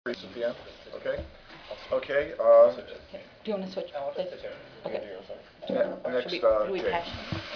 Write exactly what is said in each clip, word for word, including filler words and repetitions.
P M? Okay. Okay. Uh, Do you want to switch? Please? Okay. ne- Should next, we, uh, do we Jake. pass?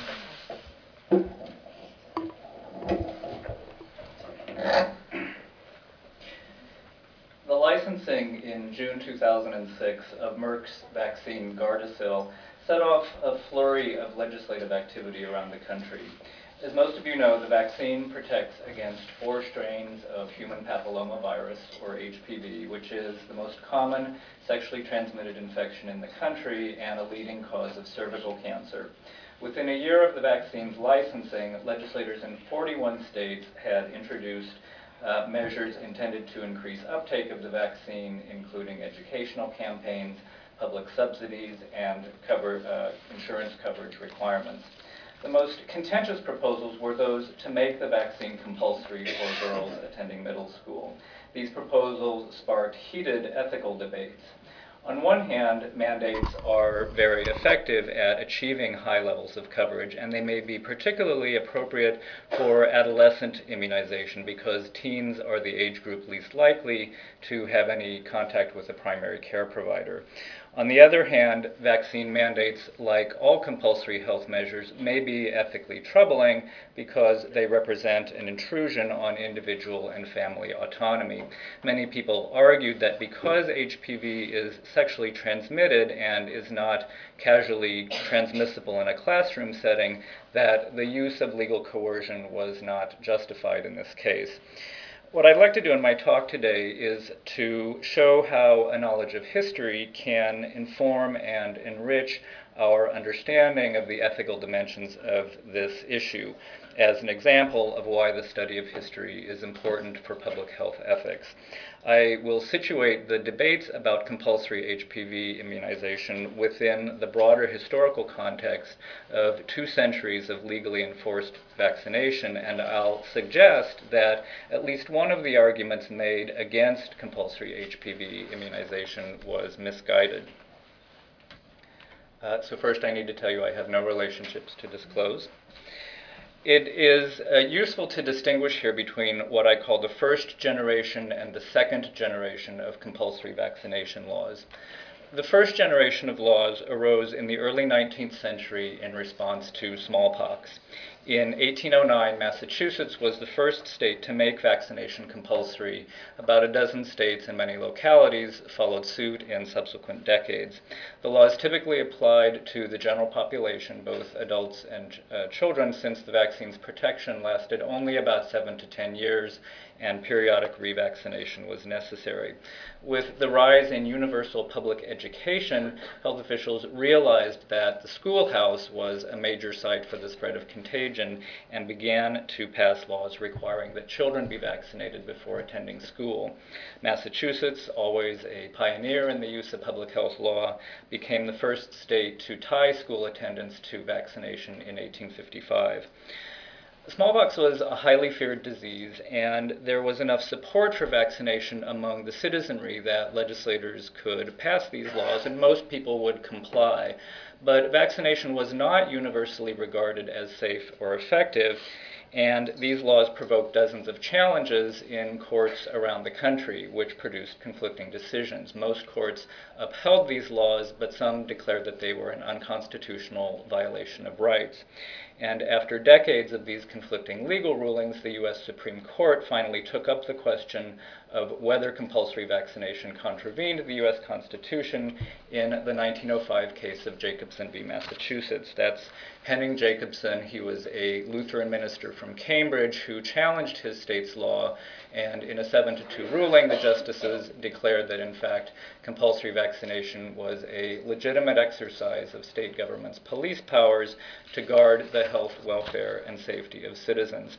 The licensing in June two thousand six of Merck's vaccine Gardasil set off a flurry of legislative activity around the country. As most of you know, the vaccine protects against four strains of human papillomavirus, or H P V, which is the most common sexually transmitted infection in the country and a leading cause of cervical cancer. Within a year of the vaccine's licensing, legislators in forty-one states had introduced Uh, measures intended to increase uptake of the vaccine, including educational campaigns, public subsidies, and cover, uh, insurance coverage requirements. The most contentious proposals were those to make the vaccine compulsory for girls attending middle school. These proposals sparked heated ethical debates. On one hand, mandates are very effective at achieving high levels of coverage, and they may be particularly appropriate for adolescent immunization because teens are the age group least likely to have any contact with a primary care provider. On the other hand, vaccine mandates, like all compulsory health measures, may be ethically troubling because they represent an intrusion on individual and family autonomy. Many people argued that because H P V is sexually transmitted and is not casually transmissible in a classroom setting, that the use of legal coercion was not justified in this case. What I'd like to do in my talk today is to show how a knowledge of history can inform and enrich our understanding of the ethical dimensions of this issue, as an example of why the study of history is important for public health ethics. I will situate the debates about compulsory H P V immunization within the broader historical context of two centuries of legally enforced vaccination, and I'll suggest that at least one of the arguments made against compulsory H P V immunization was misguided. Uh, so first I need to tell you I have no relationships to disclose. It is uh, useful to distinguish here between what I call the first generation and the second generation of compulsory vaccination laws. The first generation of laws arose in the early nineteenth century in response to smallpox. In eighteen oh nine, Massachusetts was the first state to make vaccination compulsory. About a dozen states and many localities followed suit in subsequent decades. The laws typically applied to the general population, both adults and uh, children, since the vaccine's protection lasted only about seven to ten years and periodic revaccination was necessary. With the rise in universal public education, health officials realized that the schoolhouse was a major site for the spread of contagion and began to pass laws requiring that children be vaccinated before attending school. Massachusetts, always a pioneer in the use of public health law, became the first state to tie school attendance to vaccination in eighteen fifty-five. Smallpox was a highly feared disease, and there was enough support for vaccination among the citizenry that legislators could pass these laws, and most people would comply. But vaccination was not universally regarded as safe or effective, and these laws provoked dozens of challenges in courts around the country, which produced conflicting decisions. Most courts upheld these laws, but some declared that they were an unconstitutional violation of rights. And after decades of these conflicting legal rulings, the U S Supreme Court finally took up the question of whether compulsory vaccination contravened the U S Constitution in the nineteen oh five case of Jacobson v. Massachusetts. That's Henning Jacobson. He was a Lutheran minister from Cambridge who challenged his state's law, and in a seven to two ruling, the justices declared that, in fact, compulsory vaccination was a legitimate exercise of state government's police powers to guard the health, welfare, and safety of citizens.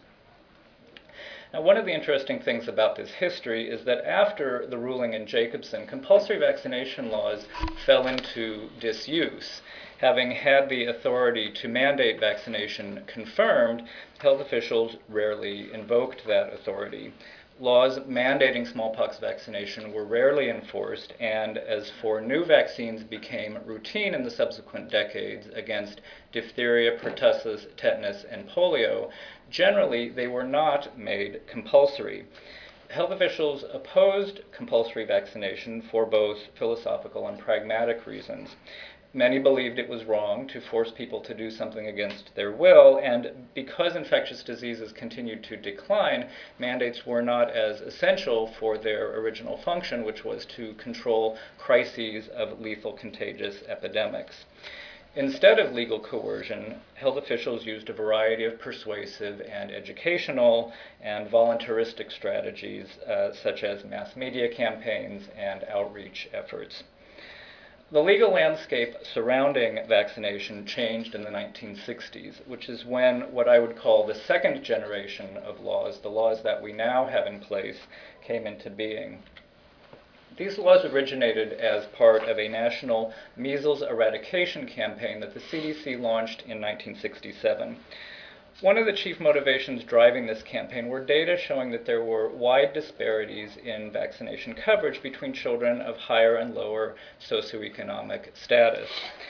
Now, one of the interesting things about this history is that after the ruling in Jacobson, compulsory vaccination laws fell into disuse. Having had the authority to mandate vaccination confirmed, health officials rarely invoked that authority. Laws mandating smallpox vaccination were rarely enforced, and as four new vaccines became routine in the subsequent decades against diphtheria, pertussis, tetanus, and polio, generally they were not made compulsory. health officials opposed compulsory vaccination for both philosophical and pragmatic reasons. Many believed it was wrong to force people to do something against their will, and because infectious diseases continued to decline, mandates were not as essential for their original function, which was to control crises of lethal contagious epidemics. Instead of legal coercion, health officials used a variety of persuasive and educational and voluntaristic strategies, uh, such as mass media campaigns and outreach efforts. The legal landscape surrounding vaccination changed in the nineteen sixties, which is when what I would call the second generation of laws, the laws that we now have in place, came into being. These laws originated as part of a national measles eradication campaign that the C D C launched in nineteen sixty-seven. One of the chief motivations driving this campaign were data showing that there were wide disparities in vaccination coverage between children of higher and lower socioeconomic status.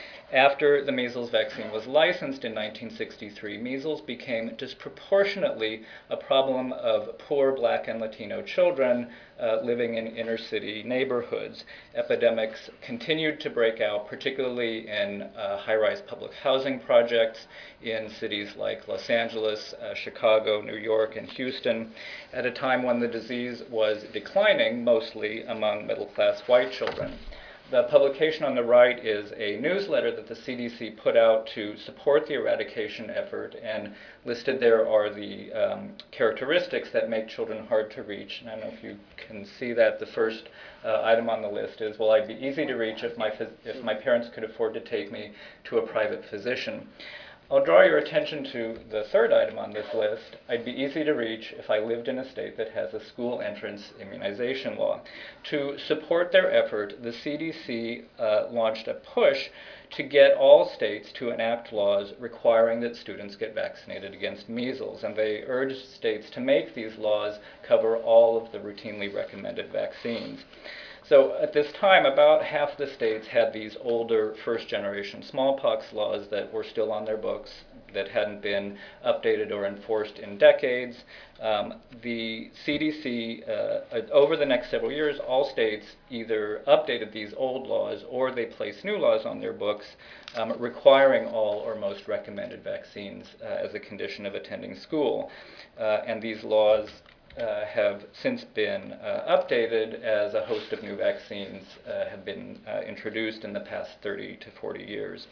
After the measles vaccine was licensed in nineteen sixty-three, measles became disproportionately a problem of poor Black and Latino children uh, living in inner city neighborhoods. Epidemics continued to break out, particularly in uh, high-rise public housing projects in cities like Los Angeles, uh, Chicago, New York, and Houston, at a time when the disease was declining, mostly among middle-class white children. The publication on the right is a newsletter that the C D C put out to support the eradication effort, and listed there are the um, characteristics that make children hard to reach. And I don't know if you can see that. The first uh, item on the list is, well, I'd be easy to reach if my, phys- if my parents could afford to take me to a private physician. I'll draw your attention to the third item on this list. I'd be easy to reach if I lived in a state that has a school entrance immunization law. To support their effort, the C D C uh, launched a push to get all states to enact laws requiring that students get vaccinated against measles, and they urged states to make these laws cover all of the routinely recommended vaccines. So at this time, about half the states had these older first-generation smallpox laws that were still on their books, that hadn't been updated or enforced in decades. Um, the C D C, uh, over the next several years, all states either updated these old laws or they placed new laws on their books um, requiring all or most recommended vaccines uh, as a condition of attending school. Uh, and these laws Uh, have since been uh, updated as a host of new vaccines uh, have been uh, introduced in the past thirty to forty years.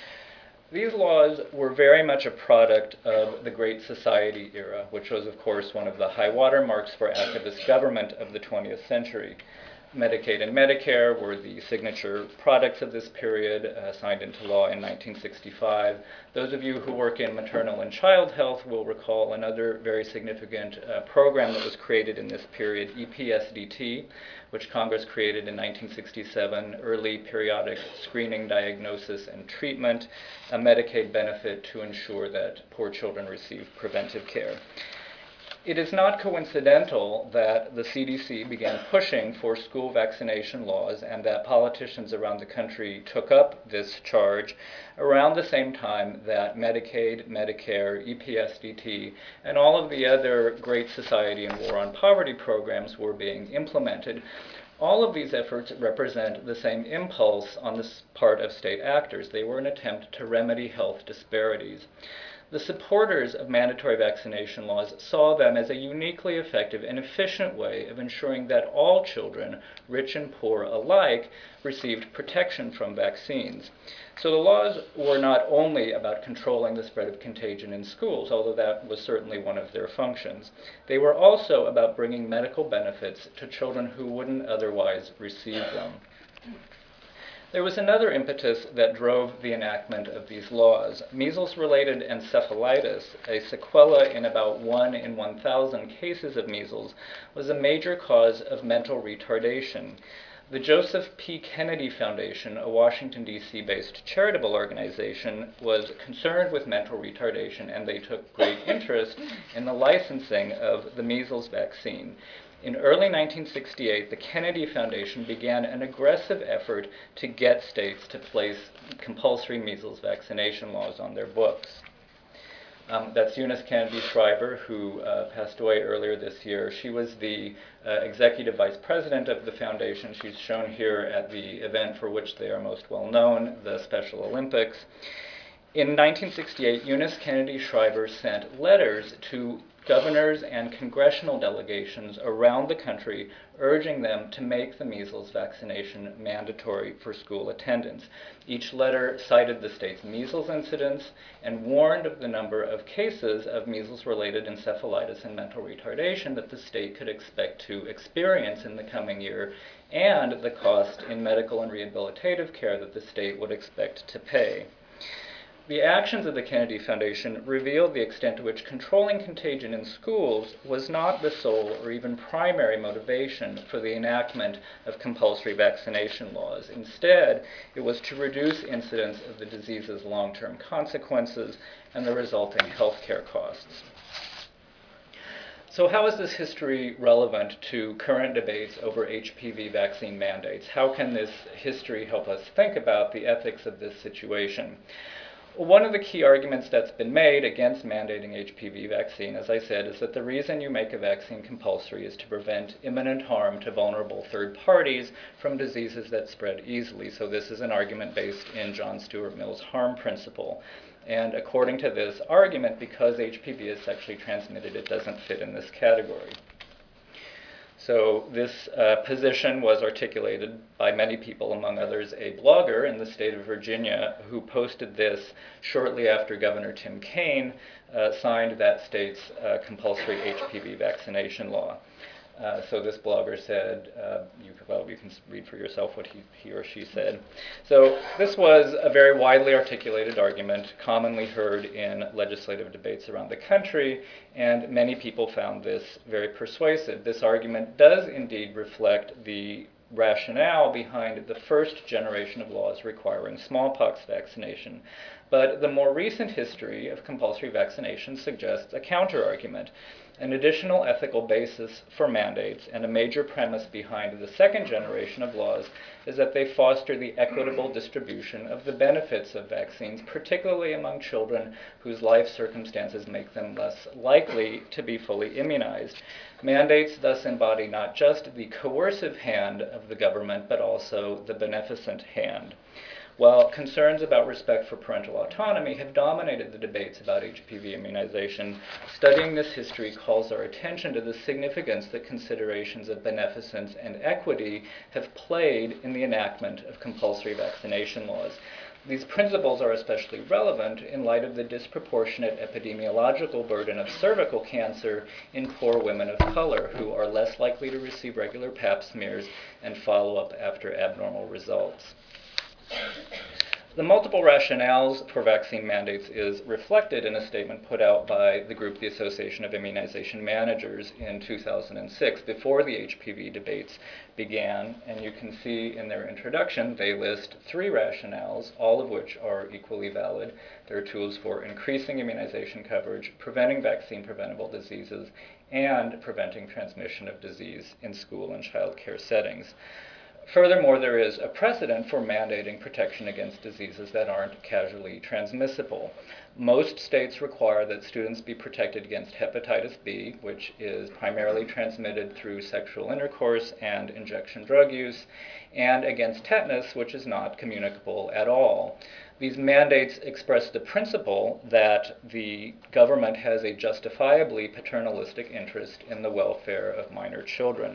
These laws were very much a product of the Great Society era, which was, of course, one of the high water marks for activist government of the twentieth century. Medicaid and Medicare were the signature products of this period, uh, signed into law in nineteen sixty-five. Those of you who work in maternal and child health will recall another very significant uh, program that was created in this period, E P S D T, which Congress created in nineteen sixty-seven, early periodic screening, diagnosis, and treatment, a Medicaid benefit to ensure that poor children receive preventive care. It is not coincidental that the C D C began pushing for school vaccination laws and that politicians around the country took up this charge around the same time that Medicaid, Medicare, E P S D T, and all of the other Great Society and War on Poverty programs were being implemented. All of these efforts represent the same impulse on the part of state actors. They were an attempt to remedy health disparities. The supporters of mandatory vaccination laws saw them as a uniquely effective and efficient way of ensuring that all children, rich and poor alike, received protection from vaccines. So the laws were not only about controlling the spread of contagion in schools, although that was certainly one of their functions. They were also about bringing medical benefits to children who wouldn't otherwise receive them. There was another impetus that drove the enactment of these laws. Measles-related encephalitis, a sequela in about one in one thousand cases of measles, was a major cause of mental retardation. The Joseph P. Kennedy Foundation, a Washington, D C based charitable organization, was concerned with mental retardation, and they took great interest in the licensing of the measles vaccine. In early nineteen sixty-eight, the Kennedy Foundation began an aggressive effort to get states to place compulsory measles vaccination laws on their books. Um, that's Eunice Kennedy Shriver, who uh, passed away earlier this year. She was the uh, executive vice president of the foundation. She's shown here at the event for which they are most well known, the Special Olympics. In nineteen sixty-eight, Eunice Kennedy Shriver sent letters to governors and congressional delegations around the country urging them to make the measles vaccination mandatory for school attendance. Each letter cited the state's measles incidence and warned of the number of cases of measles-related encephalitis and mental retardation that the state could expect to experience in the coming year, and the cost in medical and rehabilitative care that the state would expect to pay. The actions of the Kennedy Foundation revealed the extent to which controlling contagion in schools was not the sole or even primary motivation for the enactment of compulsory vaccination laws. Instead, it was to reduce incidence of the disease's long-term consequences and the resulting health care costs. So how is this history relevant to current debates over H P V vaccine mandates? How can this history help us think about the ethics of this situation? One of the key arguments that's been made against mandating H P V vaccine, as I said, is that the reason you make a vaccine compulsory is to prevent imminent harm to vulnerable third parties from diseases that spread easily. So this is an argument based in John Stuart Mill's harm principle. And according to this argument, because H P V is sexually transmitted, it doesn't fit in this category. So this uh, position was articulated by many people, among others a blogger in the state of Virginia who posted this shortly after Governor Tim Kaine uh, signed that state's uh, compulsory H P V vaccination law. Uh, so this blogger said, uh, you, well, you can read for yourself what he, he or she said. So this was a very widely articulated argument, commonly heard in legislative debates around the country, and many people found this very persuasive. This argument does indeed reflect the rationale behind the first generation of laws requiring smallpox vaccination. But the more recent history of compulsory vaccination suggests a counter-argument. An additional ethical basis for mandates and a major premise behind the second generation of laws is that they foster the equitable distribution of the benefits of vaccines, particularly among children whose life circumstances make them less likely to be fully immunized. Mandates thus embody not just the coercive hand of the government, but also the beneficent hand. While concerns about respect for parental autonomy have dominated the debates about H P V immunization, studying this history calls our attention to the significance that considerations of beneficence and equity have played in the enactment of compulsory vaccination laws. These principles are especially relevant in light of the disproportionate epidemiological burden of cervical cancer in poor women of color, who are less likely to receive regular pap smears and follow-up after abnormal results. The multiple rationales for vaccine mandates is reflected in a statement put out by the group, the Association of Immunization Managers, in two thousand six, before the H P V debates began. And you can see in their introduction, they list three rationales, all of which are equally valid. There are tools for increasing immunization coverage, preventing vaccine-preventable diseases, and preventing transmission of disease in school and child care settings. Furthermore, there is a precedent for mandating protection against diseases that aren't casually transmissible. Most states require that students be protected against hepatitis B, which is primarily transmitted through sexual intercourse and injection drug use, and against tetanus, which is not communicable at all. These mandates express the principle that the government has a justifiably paternalistic interest in the welfare of minor children.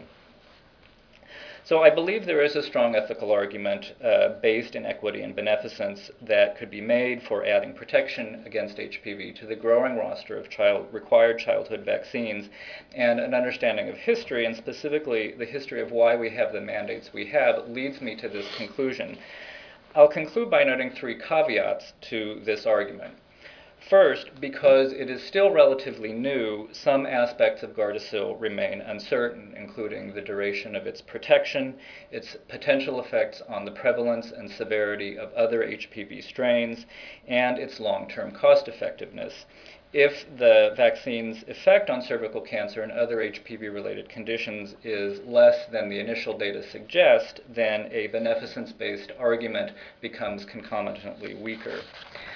So I believe there is a strong ethical argument uh, based in equity and beneficence that could be made for adding protection against H P V to the growing roster of child, required childhood vaccines, and an understanding of history, and specifically the history of why we have the mandates we have, leads me to this conclusion. I'll conclude by noting three caveats to this argument. First, because it is still relatively new, some aspects of Gardasil remain uncertain, including the duration of its protection, its potential effects on the prevalence and severity of other H P V strains, and its long-term cost-effectiveness. If the vaccine's effect on cervical cancer and other H P V-related conditions is less than the initial data suggest, then a beneficence-based argument becomes concomitantly weaker.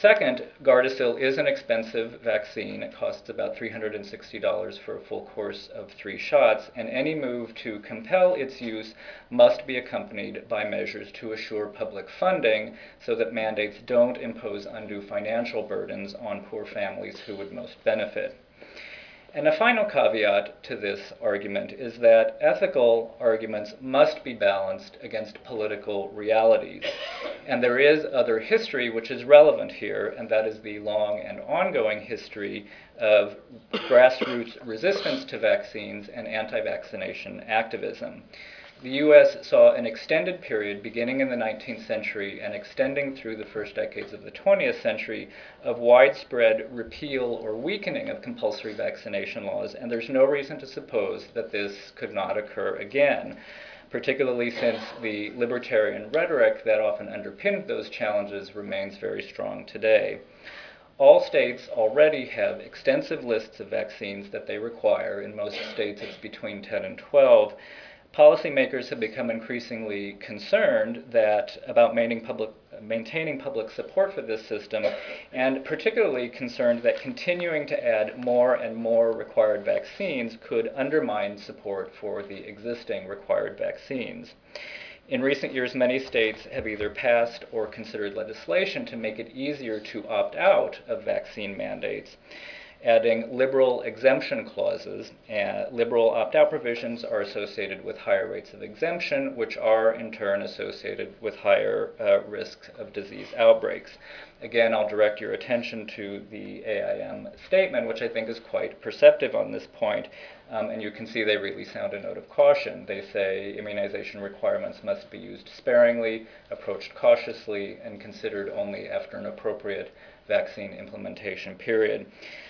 Second, Gardasil is an expensive vaccine. It costs about three hundred sixty dollars for a full course of three shots, and any move to compel its use must be accompanied by measures to assure public funding so that mandates don't impose undue financial burdens on poor families who would most benefit. And a final caveat to this argument is that ethical arguments must be balanced against political realities. And there is other history which is relevant here, and that is the long and ongoing history of grassroots resistance to vaccines and anti-vaccination activism. The U S saw an extended period beginning in the nineteenth century and extending through the first decades of the twentieth century of widespread repeal or weakening of compulsory vaccination laws, and there's no reason to suppose that this could not occur again, particularly since the libertarian rhetoric that often underpinned those challenges remains very strong today. All states already have extensive lists of vaccines that they require. In most states, it's between ten and twelve. Policymakers have become increasingly concerned that about maintaining public, maintaining public support for this system, and particularly concerned that continuing to add more and more required vaccines could undermine support for the existing required vaccines. In recent years, many states have either passed or considered legislation to make it easier to opt out of vaccine mandates, adding liberal exemption clauses. Uh, liberal opt-out provisions are associated with higher rates of exemption, which are in turn associated with higher uh, risks of disease outbreaks. Again, I'll direct your attention to the A I M statement, which I think is quite perceptive on this point. Um, and you can see they really sound a note of caution. They say immunization requirements must be used sparingly, approached cautiously, and considered only after an appropriate vaccine implementation period.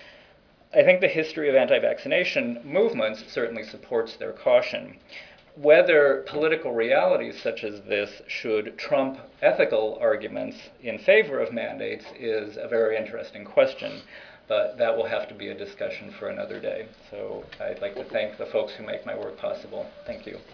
I think the history of anti-vaccination movements certainly supports their caution. Whether political realities such as this should trump ethical arguments in favor of mandates is a very interesting question, but that will have to be a discussion for another day. So I'd like to thank the folks who make my work possible. Thank you.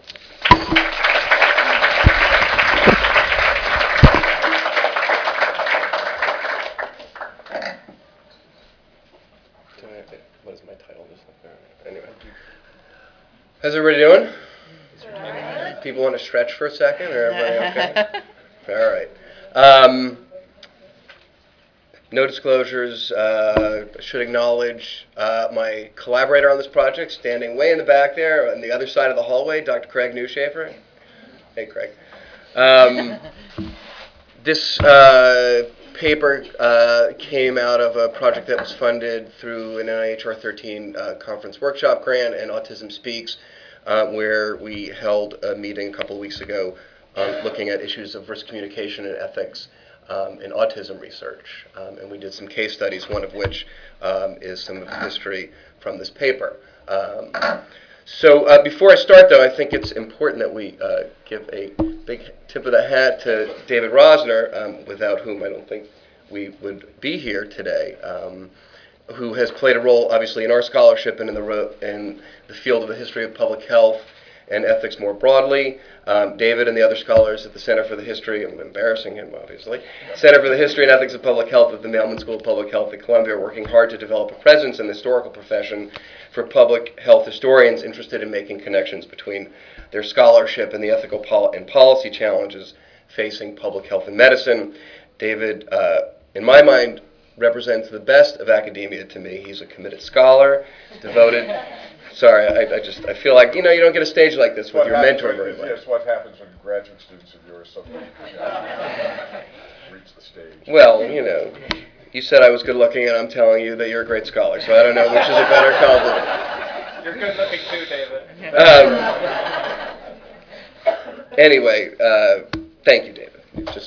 What is my title? Just up there. Anyway. How's everybody doing? People want to stretch for a second, or everybody okay? All right. Um, no disclosures. Uh, I should acknowledge uh, my collaborator on this project, standing way in the back there on the other side of the hallway, Doctor Craig Newshafer. Hey, Craig. Um, this uh, paper uh, came out of a project that was funded through an N I H R thirteen uh, conference workshop grant and Autism Speaks, uh, where we held a meeting a couple of weeks ago um, looking at issues of risk communication and ethics um, in autism research. Um, and we did some case studies, one of which um, is some of the history from this paper. Um, So uh, before I start, though, I think it's important that we uh, give a big tip of the hat to David Rosner, um, without whom I don't think we would be here today, um, who has played a role, obviously, in our scholarship and in the, ro- in the field of the history of public health and ethics more broadly. Um, David and the other scholars at the Center for the History, I'm embarrassing him, obviously, Center for the History and Ethics of Public Health at the Mailman School of Public Health at Columbia are working hard to develop a presence in the historical profession for public health historians interested in making connections between their scholarship and the ethical pol- and policy challenges facing public health and medicine. David, uh, in my mind, represents the best of academia to me. He's a committed scholar, devoted... Sorry, I, I just I feel like, you know, you don't get a stage like this with What your happens mentor when- very much. Yes, what happens when graduate students of yours suddenly you know, reach the stage. Well, you know, you said I was good looking, and I'm telling you that you're a great scholar, so I don't know which is a better compliment. You're good looking too, David. Um, anyway, uh, thank you, David. Just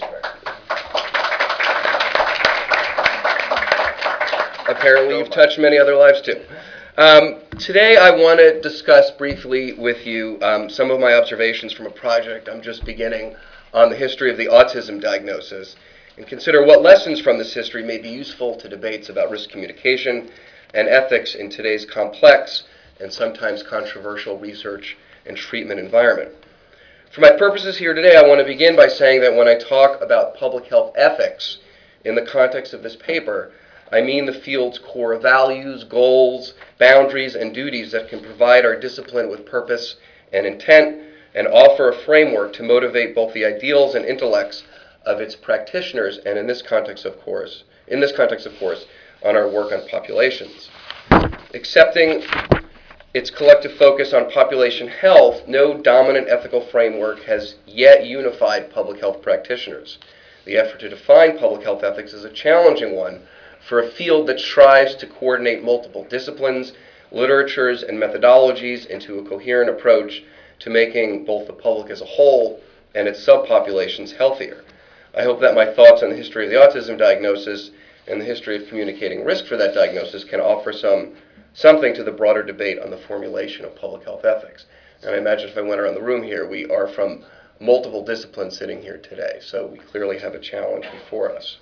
apparently you've touched many other lives too. Um, today I want to discuss briefly with you um, some of my observations from a project I'm just beginning on the history of the autism diagnosis, and consider what lessons from this history may be useful to debates about risk communication and ethics in today's complex and sometimes controversial research and treatment environment. For my purposes here today, I want to begin by saying that when I talk about public health ethics in the context of this paper, I mean the field's core values, goals, boundaries, and duties that can provide our discipline with purpose and intent and offer a framework to motivate both the ideals and intellects of its practitioners, and in this context, of course, in this context, of course, on our work on populations. Accepting its collective focus on population health, no dominant ethical framework has yet unified public health practitioners. The effort to define public health ethics is a challenging one for a field that strives to coordinate multiple disciplines, literatures, and methodologies into a coherent approach to making both the public as a whole and its subpopulations healthier. I hope that my thoughts on the history of the autism diagnosis and the history of communicating risk for that diagnosis can offer some something to the broader debate on the formulation of public health ethics. And I imagine if I went around the room here, we are from multiple disciplines sitting here today, so we clearly have a challenge before us.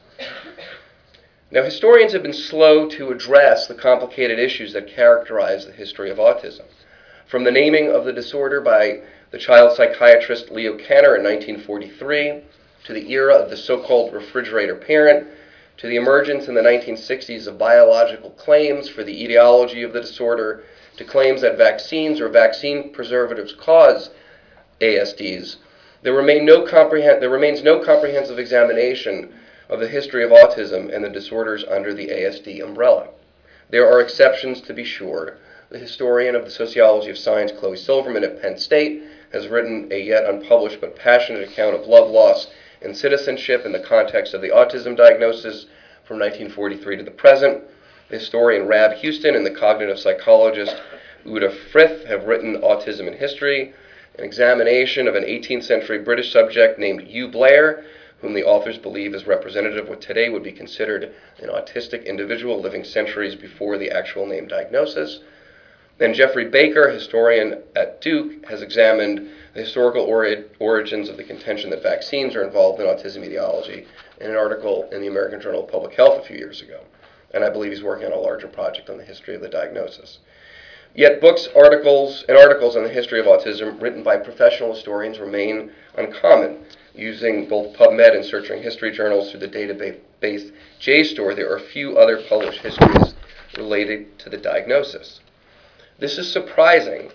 Now, historians have been slow to address the complicated issues that characterize the history of autism. From the naming of the disorder by the child psychiatrist Leo Kanner in nineteen forty-three, to the era of the so-called refrigerator parent, to the emergence in the nineteen sixties of biological claims for the etiology of the disorder, to claims that vaccines or vaccine preservatives cause A S Ds, there, remain no comprehen- there remains no comprehensive examination of the history of autism and the disorders under the A S D umbrella. There are exceptions, to be sure. The historian of the sociology of science, Chloe Silverman at Penn State, has written a yet unpublished but passionate account of love loss and citizenship in the context of the autism diagnosis from nineteen forty-three to the present. The historian Rab Houston and the cognitive psychologist Uta Frith have written Autism in History, an examination of an eighteenth century British subject named Hugh Blair, whom the authors believe is representative of what today would be considered an autistic individual living centuries before the actual name diagnosis. Then Jeffrey Baker, historian at Duke, has examined the historical ori- origins of the contention that vaccines are involved in autism etiology in an article in the American Journal of Public Health a few years ago. And I believe he's working on a larger project on the history of the diagnosis. Yet books, articles, and articles on the history of autism written by professional historians remain uncommon. Using both PubMed and Searching History journals through the database JSTOR, there are few other published histories related to the diagnosis. This is surprising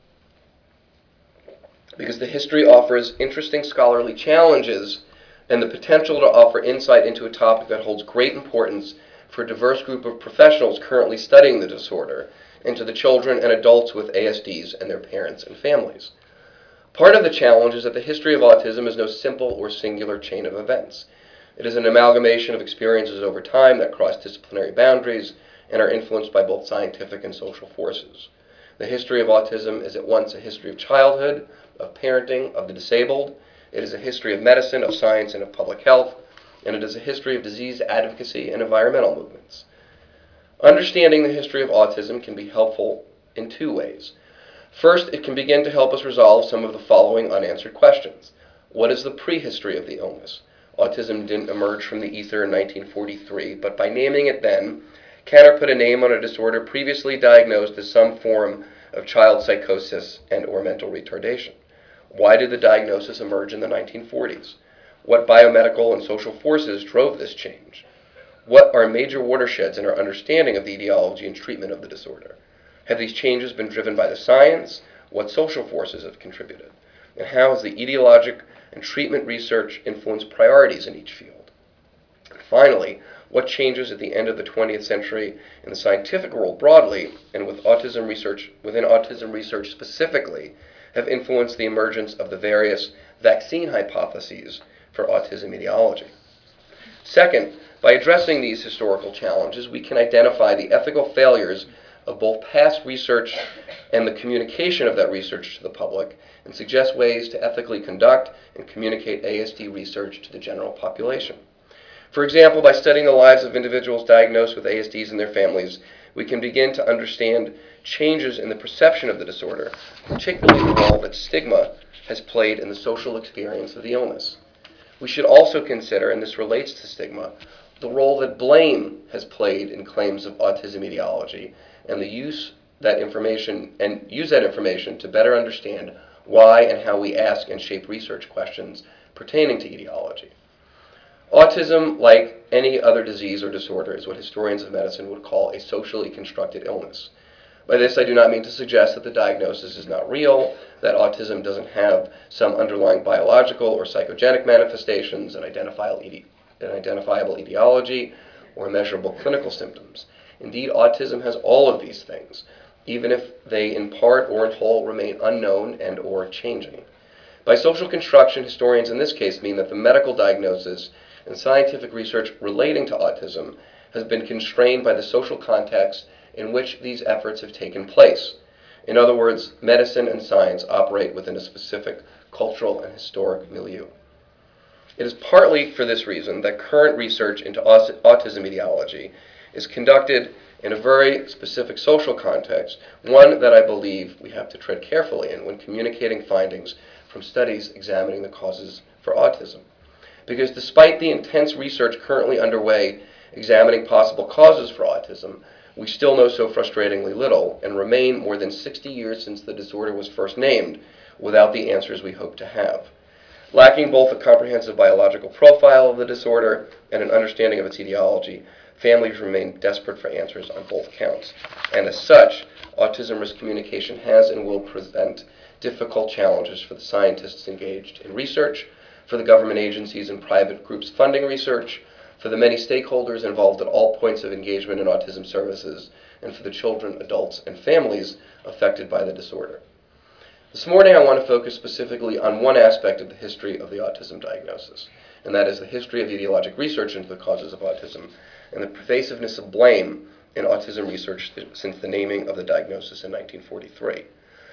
because the history offers interesting scholarly challenges and the potential to offer insight into a topic that holds great importance for a diverse group of professionals currently studying the disorder, and to the children and adults with A S Ds and their parents and families. Part of the challenge is that the history of autism is no simple or singular chain of events. It is an amalgamation of experiences over time that cross disciplinary boundaries and are influenced by both scientific and social forces. The history of autism is at once a history of childhood, of parenting, of the disabled. It is a history of medicine, of science, and of public health, and it is a history of disease advocacy and environmental movements. Understanding the history of autism can be helpful in two ways. First, it can begin to help us resolve some of the following unanswered questions. What is the prehistory of the illness? Autism didn't emerge from the ether in nineteen forty-three, but by naming it then, Kanner put a name on a disorder previously diagnosed as some form of child psychosis and or mental retardation. Why did the diagnosis emerge in the nineteen forties? What biomedical and social forces drove this change? What are major watersheds in our understanding of the etiology and treatment of the disorder? Have these changes been driven by the science? What social forces have contributed? And how has the etiologic and treatment research influenced priorities in each field? And finally, what changes at the end of the twentieth century in the scientific world broadly, and with autism research, within autism research specifically, have influenced the emergence of the various vaccine hypotheses for autism etiology? Second, by addressing these historical challenges, we can identify the ethical failures of both past research and the communication of that research to the public, and suggest ways to ethically conduct and communicate A S D research to the general population. For example, by studying the lives of individuals diagnosed with A S Ds and their families, we can begin to understand changes in the perception of the disorder, particularly the role that stigma has played in the social experience of the illness. We should also consider, and this relates to stigma, the role that blame has played in claims of autism etiology, and the use that information and use that information to better understand why and how we ask and shape research questions pertaining to etiology. Autism, like any other disease or disorder, is what historians of medicine would call a socially constructed illness. By this, I do not mean to suggest that the diagnosis is not real, that autism doesn't have some underlying biological or psychogenic manifestations, an identifiable, eti- an identifiable etiology, or measurable clinical symptoms. Indeed, autism has all of these things, even if they in part or in whole remain unknown and or changing. By social construction, historians in this case mean that the medical diagnosis and scientific research relating to autism has been constrained by the social context in which these efforts have taken place. In other words, medicine and science operate within a specific cultural and historic milieu. It is partly for this reason that current research into autism etiology is conducted in a very specific social context, one that I believe we have to tread carefully in when communicating findings from studies examining the causes for autism. Because despite the intense research currently underway examining possible causes for autism, we still know so frustratingly little and remain more than sixty years since the disorder was first named without the answers we hope to have. Lacking both a comprehensive biological profile of the disorder and an understanding of its etiology, families remain desperate for answers on both counts. And as such, autism risk communication has and will present difficult challenges for the scientists engaged in research, for the government agencies and private groups funding research, for the many stakeholders involved at all points of engagement in autism services, and for the children, adults, and families affected by the disorder. This morning I want to focus specifically on one aspect of the history of the autism diagnosis, and that is the history of etiologic research into the causes of autism and the pervasiveness of blame in autism research since the naming of the diagnosis in nineteen forty-three.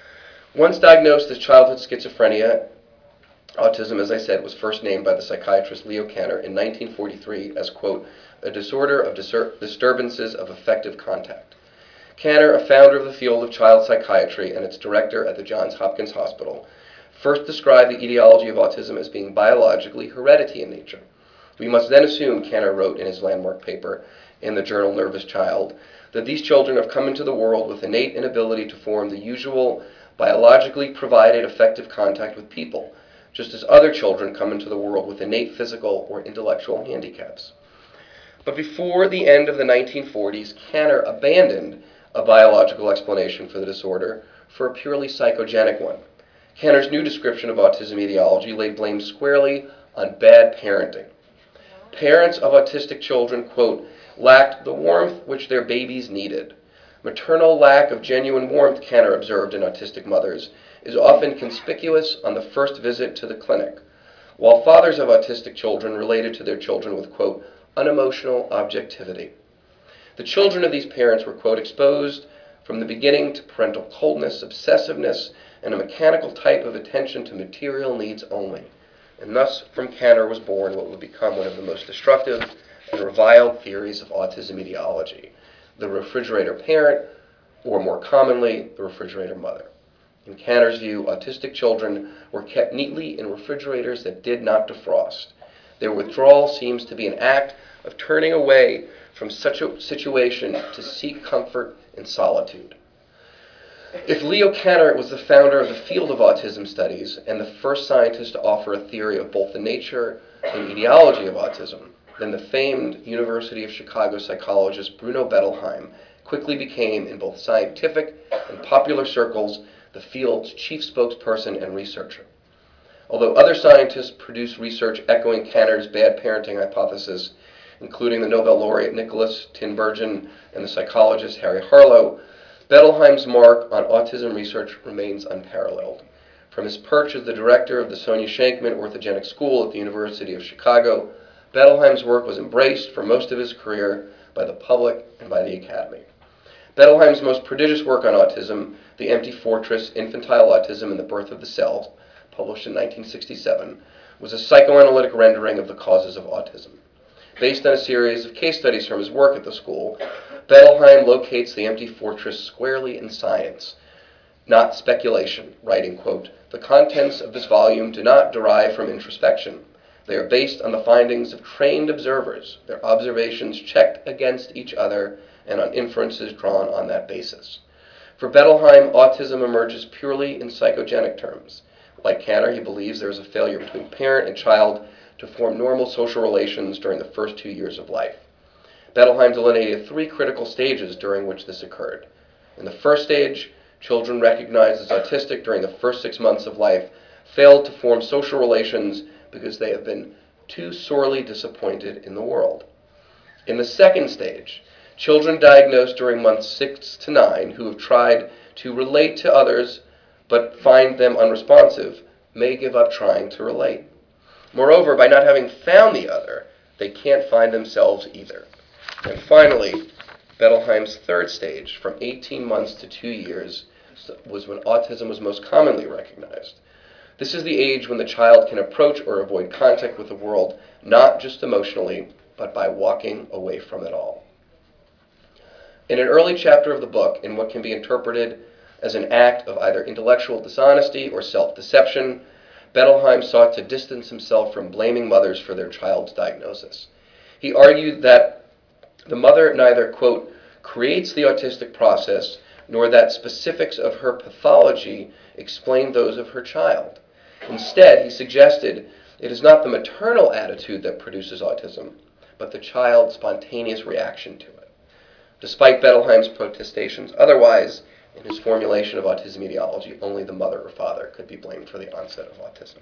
Once diagnosed as childhood schizophrenia, autism, as I said, was first named by the psychiatrist Leo Kanner in nineteen forty-three as, quote, a disorder of disur- disturbances of affective contact. Kanner, a founder of the field of child psychiatry and its director at the Johns Hopkins Hospital, first described the etiology of autism as being biologically hereditary in nature. We must then assume, Kanner wrote in his landmark paper in the journal Nervous Child, that these children have come into the world with innate inability to form the usual biologically provided affective contact with people, just as other children come into the world with innate physical or intellectual handicaps. But before the end of the nineteen forties, Kanner abandoned a biological explanation for the disorder for a purely psychogenic one. Kanner's new description of autism etiology laid blame squarely on bad parenting. Parents of autistic children, quote, lacked the warmth which their babies needed. Maternal lack of genuine warmth, Kanner observed in autistic mothers, is often conspicuous on the first visit to the clinic, while fathers of autistic children related to their children with, quote, unemotional objectivity. The children of these parents were, quote, exposed from the beginning to parental coldness, obsessiveness, and a mechanical type of attention to material needs only. And thus, from Kanner was born what would become one of the most destructive and reviled theories of autism etiology, the refrigerator parent, or more commonly, the refrigerator mother. In Kanner's view, autistic children were kept neatly in refrigerators that did not defrost. Their withdrawal seems to be an act of turning away from such a situation to seek comfort in solitude. If Leo Kanner was the founder of the field of autism studies and the first scientist to offer a theory of both the nature and etiology of autism, then the famed University of Chicago psychologist Bruno Bettelheim quickly became, in both scientific and popular circles, the field's chief spokesperson and researcher. Although other scientists produced research echoing Kanner's bad parenting hypothesis, including the Nobel laureate Nicholas Tinbergen and the psychologist Harry Harlow, Bettelheim's mark on autism research remains unparalleled. From his perch as the director of the Sonia Shankman Orthogenic School at the University of Chicago, Bettelheim's work was embraced for most of his career by the public and by the academy. Bettelheim's most prodigious work on autism, The Empty Fortress, Infantile Autism and the Birth of the Cell, published in nineteen sixty-seven, was a psychoanalytic rendering of the causes of autism. Based on a series of case studies from his work at the school, Bettelheim locates the empty fortress squarely in science, not speculation, writing, quote, the contents of this volume do not derive from introspection. They are based on the findings of trained observers, their observations checked against each other, and on inferences drawn on that basis. For Bettelheim, autism emerges purely in psychogenic terms. Like Kanner, he believes there is a failure between parent and child to form normal social relations during the first two years of life. Bettelheim delineated three critical stages during which this occurred. In the first stage, children recognized as autistic during the first six months of life failed to form social relations because they have been too sorely disappointed in the world. In the second stage, children diagnosed during months six to nine who have tried to relate to others but find them unresponsive may give up trying to relate. Moreover, by not having found the other, they can't find themselves either. And finally, Bettelheim's third stage, from eighteen months to two years, was when autism was most commonly recognized. This is the age when the child can approach or avoid contact with the world, not just emotionally, but by walking away from it all. In an early chapter of the book, in what can be interpreted as an act of either intellectual dishonesty or self-deception, Bettelheim sought to distance himself from blaming mothers for their child's diagnosis. He argued that the mother neither, quote, creates the autistic process, nor that specifics of her pathology explain those of her child. Instead, he suggested it is not the maternal attitude that produces autism, but the child's spontaneous reaction to it. Despite Bettelheim's protestations otherwise, in his formulation of autism etiology, only the mother or father could be blamed for the onset of autism.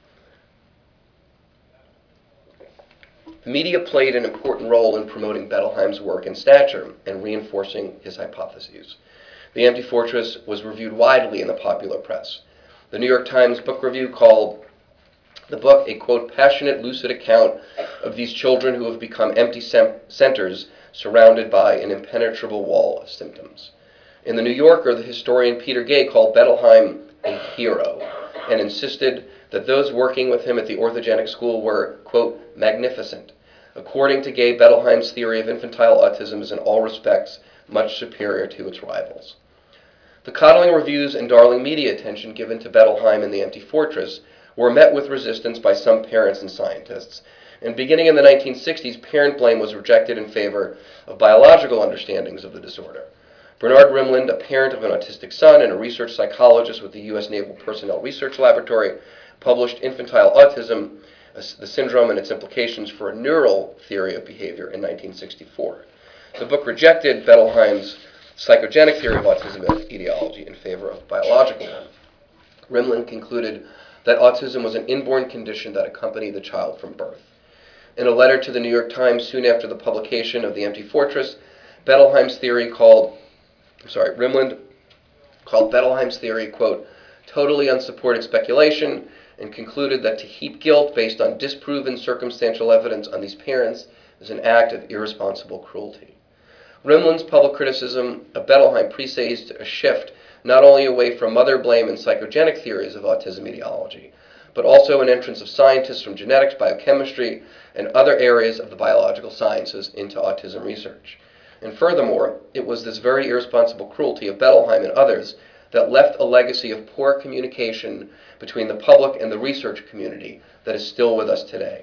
The media played an important role in promoting Bettelheim's work in stature and reinforcing his hypotheses. The Empty Fortress was reviewed widely in the popular press. The New York Times Book Review called the book a, quote, passionate, lucid account of these children who have become empty sem- centers surrounded by an impenetrable wall of symptoms. In The New Yorker, the historian Peter Gay called Bettelheim a hero and insisted that those working with him at the orthogenic school were, quote, magnificent. According to Gay, Bettelheim's theory of infantile autism is in all respects much superior to its rivals. The coddling reviews and darling media attention given to Bettelheim and the Empty Fortress were met with resistance by some parents and scientists, and beginning in the nineteen sixties, parent blame was rejected in favor of biological understandings of the disorder. Bernard Rimland, a parent of an autistic son and a research psychologist with the U S Naval Personnel Research Laboratory, published Infantile Autism, the Syndrome and Its Implications for a Neural Theory of Behavior in nineteen sixty-four. The book rejected Bettelheim's psychogenic theory of autism etiology in favor of biological one. Rimland concluded that autism was an inborn condition that accompanied the child from birth. In a letter to the New York Times soon after the publication of The Empty Fortress, Bettelheim's theory called I'm sorry, Rimland called Bettelheim's theory, quote, totally unsupported speculation, and concluded that to heap guilt based on disproven circumstantial evidence on these parents is an act of irresponsible cruelty. Rimland's public criticism of Bettelheim presaged a shift not only away from mother blame and psychogenic theories of autism etiology, but also an entrance of scientists from genetics, biochemistry, and other areas of the biological sciences into autism research. And furthermore, it was this very irresponsible cruelty of Bettelheim and others that left a legacy of poor communication between the public and the research community that is still with us today.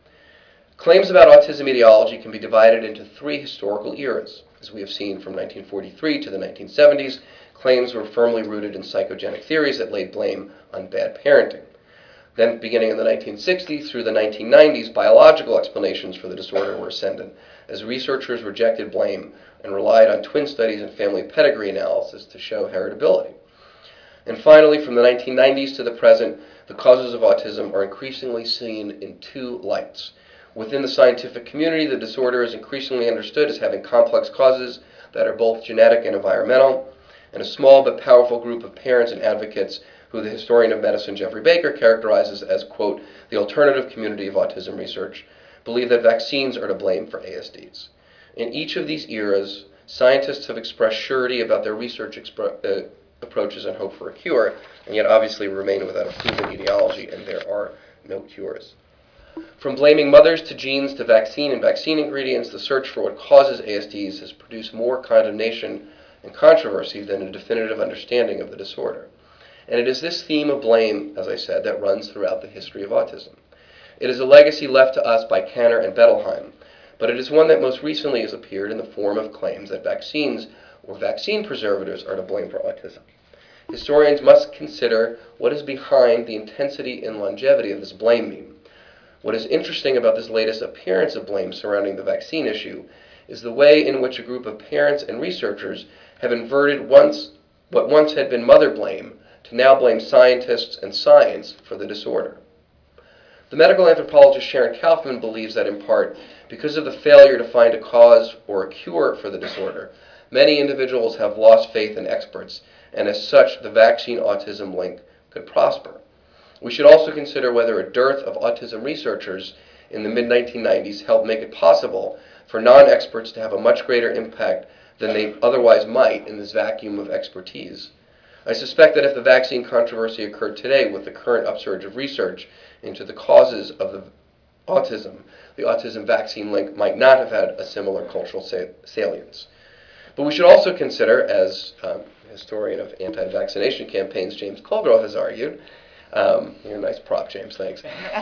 Claims about autism etiology can be divided into three historical eras. As we have seen from nineteen forty-three to the nineteen seventies, claims were firmly rooted in psychogenic theories that laid blame on bad parenting. Then, beginning in the nineteen sixties through the nineteen nineties, biological explanations for the disorder were ascendant, as researchers rejected blame and relied on twin studies and family pedigree analysis to show heritability. And finally, from the nineteen nineties to the present, the causes of autism are increasingly seen in two lights. Within the scientific community, the disorder is increasingly understood as having complex causes that are both genetic and environmental, and a small but powerful group of parents and advocates who the historian of medicine Jeffrey Baker characterizes as, quote, the alternative community of autism research, believe that vaccines are to blame for A S Ds. In each of these eras, scientists have expressed surety about their research expro- uh, approaches and hope for a cure, and yet obviously remain without a proven etiology, and there are no cures. From blaming mothers to genes to vaccine and vaccine ingredients, the search for what causes A S Ds has produced more condemnation and controversy than a definitive understanding of the disorder. And it is this theme of blame, as I said, that runs throughout the history of autism. It is a legacy left to us by Kanner and Bettelheim, but it is one that most recently has appeared in the form of claims that vaccines or vaccine preservatives are to blame for autism. Historians must consider what is behind the intensity and longevity of this blame meme. What is interesting about this latest appearance of blame surrounding the vaccine issue is the way in which a group of parents and researchers have inverted once what once had been mother blame to now blame scientists and science for the disorder. The medical anthropologist Sharon Kaufman believes that in part, because of the failure to find a cause or a cure for the disorder, many individuals have lost faith in experts, and as such, the vaccine-autism link could prosper. We should also consider whether a dearth of autism researchers in the mid nineteen nineties helped make it possible for non-experts to have a much greater impact than they otherwise might in this vacuum of expertise. I suspect that if the vaccine controversy occurred today with the current upsurge of research into the causes of the autism, the autism vaccine link might not have had a similar cultural salience. But we should also consider, as um, historian of anti-vaccination campaigns James Colgrove has argued, um, you're a nice prop, James, thanks,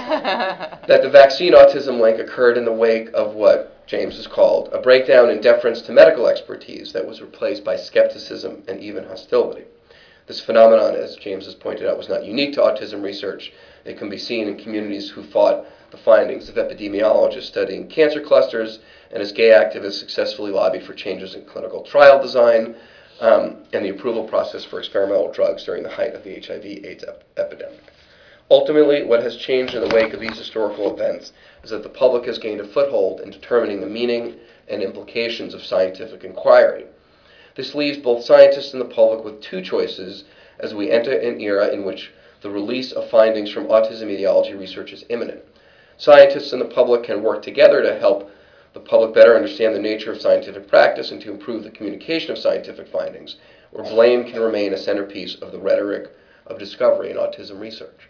that the vaccine-autism link occurred in the wake of what James has called a breakdown in deference to medical expertise that was replaced by skepticism and even hostility. This phenomenon, as James has pointed out, was not unique to autism research. It can be seen in communities who fought the findings of epidemiologists studying cancer clusters, and as gay activists successfully lobbied for changes in clinical trial design um, and the approval process for experimental drugs during the height of the H I V AIDS ep- epidemic. Ultimately, what has changed in the wake of these historical events is that the public has gained a foothold in determining the meaning and implications of scientific inquiry. This leaves both scientists and the public with two choices as we enter an era in which the release of findings from autism etiology research is imminent. Scientists and the public can work together to help the public better understand the nature of scientific practice and to improve the communication of scientific findings, where blame can remain a centerpiece of the rhetoric of discovery in autism research.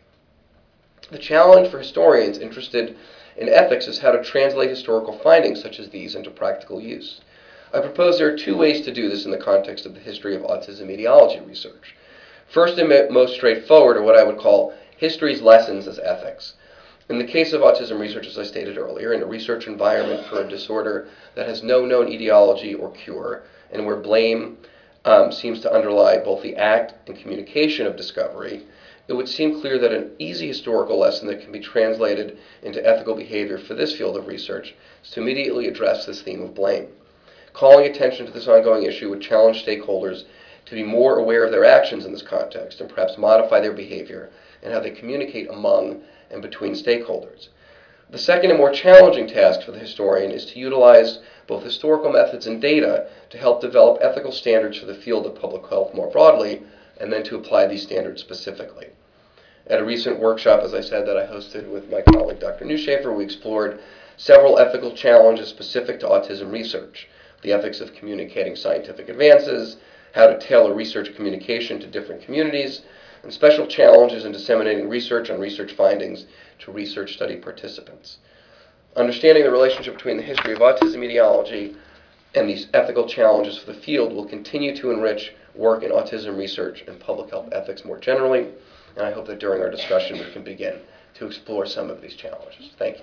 The challenge for historians interested in ethics is how to translate historical findings such as these into practical use. I propose there are two ways to do this in the context of the history of autism etiology research. First and most straightforward are what I would call history's lessons as ethics. In the case of autism research, as I stated earlier, in a research environment for a disorder that has no known etiology or cure, and where blame um, seems to underlie both the act and communication of discovery, it would seem clear that an easy historical lesson that can be translated into ethical behavior for this field of research is to immediately address this theme of blame. Calling attention to this ongoing issue would challenge stakeholders to be more aware of their actions in this context and perhaps modify their behavior and how they communicate among and between stakeholders. The second and more challenging task for the historian is to utilize both historical methods and data to help develop ethical standards for the field of public health more broadly, and then to apply these standards specifically. At a recent workshop, as I said, that I hosted with my colleague Doctor Newshafer, we explored several ethical challenges specific to autism research: the ethics of communicating scientific advances, how to tailor research communication to different communities, and special challenges in disseminating research on research findings to research study participants. Understanding the relationship between the history of autism etiology and these ethical challenges for the field will continue to enrich work in autism research and public health ethics more generally, and I hope that during our discussion we can begin to explore some of these challenges. Thank you.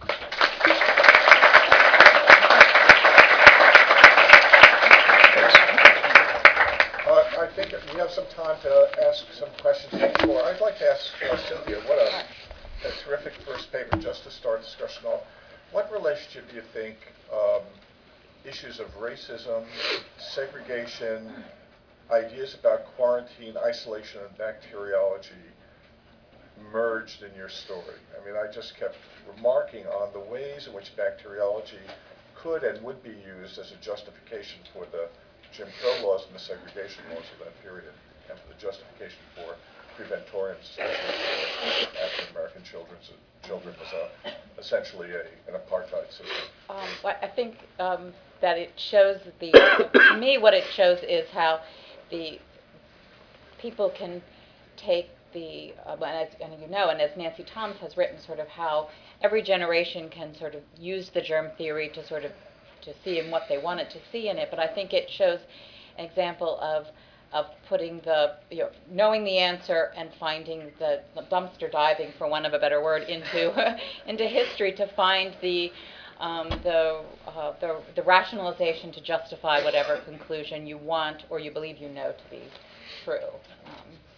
I think we have some time to ask some questions before. I'd like to ask uh, Cynthia, what a, a terrific first paper just to start discussion off. What relationship do you think um, issues of racism, segregation, ideas about quarantine, isolation, and bacteriology merged in your story? I mean, I just kept remarking on the ways in which bacteriology could and would be used as a justification for the Jim Crow laws and the segregation laws of that period, and for the justification for preventoriums, especially for African American children's, children, as a, essentially a, an apartheid system. Um, well, I think um, that it shows the, to me what it shows is how the people can take the, uh, and, as, and you know, and as Nancy Toms has written, sort of how every generation can sort of use the germ theory to sort of to see in what they wanted to see in it, but I think it shows an example of of putting the, you know, knowing the answer and finding the, the dumpster diving, for want of a better word, into into history to find the um, the, uh, the the rationalization to justify whatever conclusion you want or you believe you know to be true. Um, Yeah. I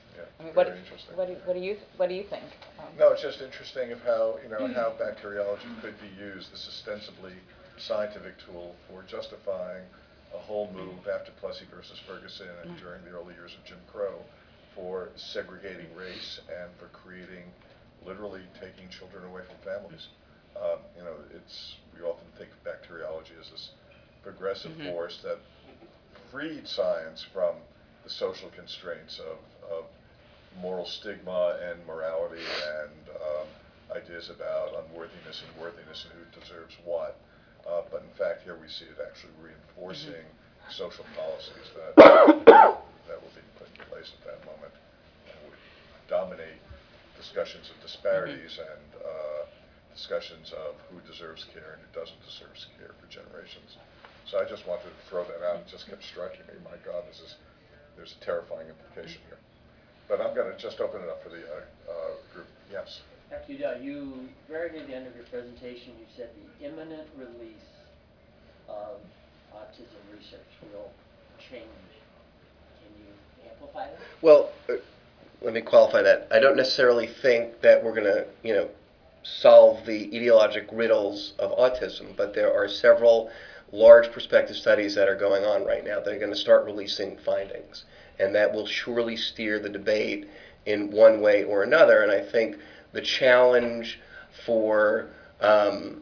I mean, what, Very interesting. what do, what do you, what do you think? Um, No, it's just interesting of how, you know, how bacteriology could be used, this ostensibly scientific tool, for justifying a whole move after Plessy versus Ferguson and during the early years of Jim Crow for segregating race and for creating, literally taking children away from families. Um, you know, it's, we often think of bacteriology as this progressive Mhm. force that freed science from the social constraints of, of moral stigma and morality and um, ideas about unworthiness and worthiness and who deserves what. Uh, but in fact, here we see it actually reinforcing mm-hmm. social policies that that were being put in place at that moment and would dominate discussions of disparities mm-hmm. and uh, discussions of who deserves care and who doesn't deserve care for generations. So I just wanted to throw that out. It just kept striking me. My God, this is there's a terrifying implication here. But I'm going to just open it up for the uh, uh, group. Yes. Actually, uh, you, very near the end of your presentation, you said the imminent release of autism research will change. Can you amplify that? Well, uh, let me qualify that. I don't necessarily think that we're going to, you know, solve the etiologic riddles of autism, but there are several large prospective studies that are going on right now that are going to start releasing findings, and that will surely steer the debate in one way or another. And I think the challenge for um,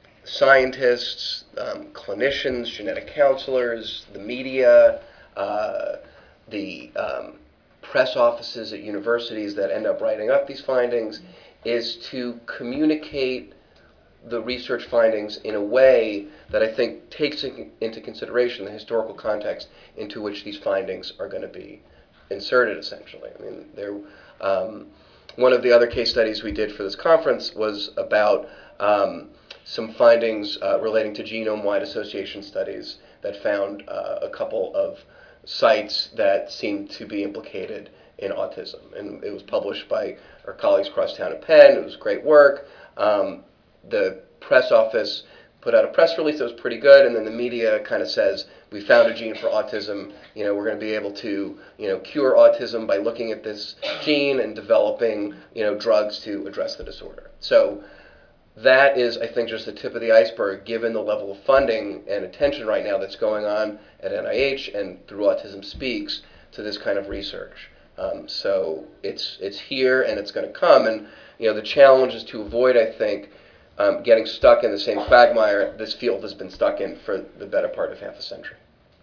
scientists, um, clinicians, genetic counselors, the media, uh, the um, press offices at universities that end up writing up these findings is to communicate the research findings in a way that I think takes in, into consideration the historical context into which these findings are going to be inserted, essentially. I mean, there, um, one of the other case studies we did for this conference was about um, some findings uh, relating to genome-wide association studies that found uh, a couple of sites that seemed to be implicated in autism. And it was published by our colleagues across town at Penn. It was great work. Um, the press office put out a press release that was pretty good, and then the media kind of says, we found a gene for autism. You know, we're going to be able to, you know, cure autism by looking at this gene and developing, you know, drugs to address the disorder. So that is, I think, just the tip of the iceberg, given the level of funding and attention right now that's going on at N I H and through Autism Speaks to this kind of research. Um, so it's it's here and it's going to come, and you know the challenge is to avoid, I think, um, getting stuck in the same quagmire this field has been stuck in for the better part of half a century.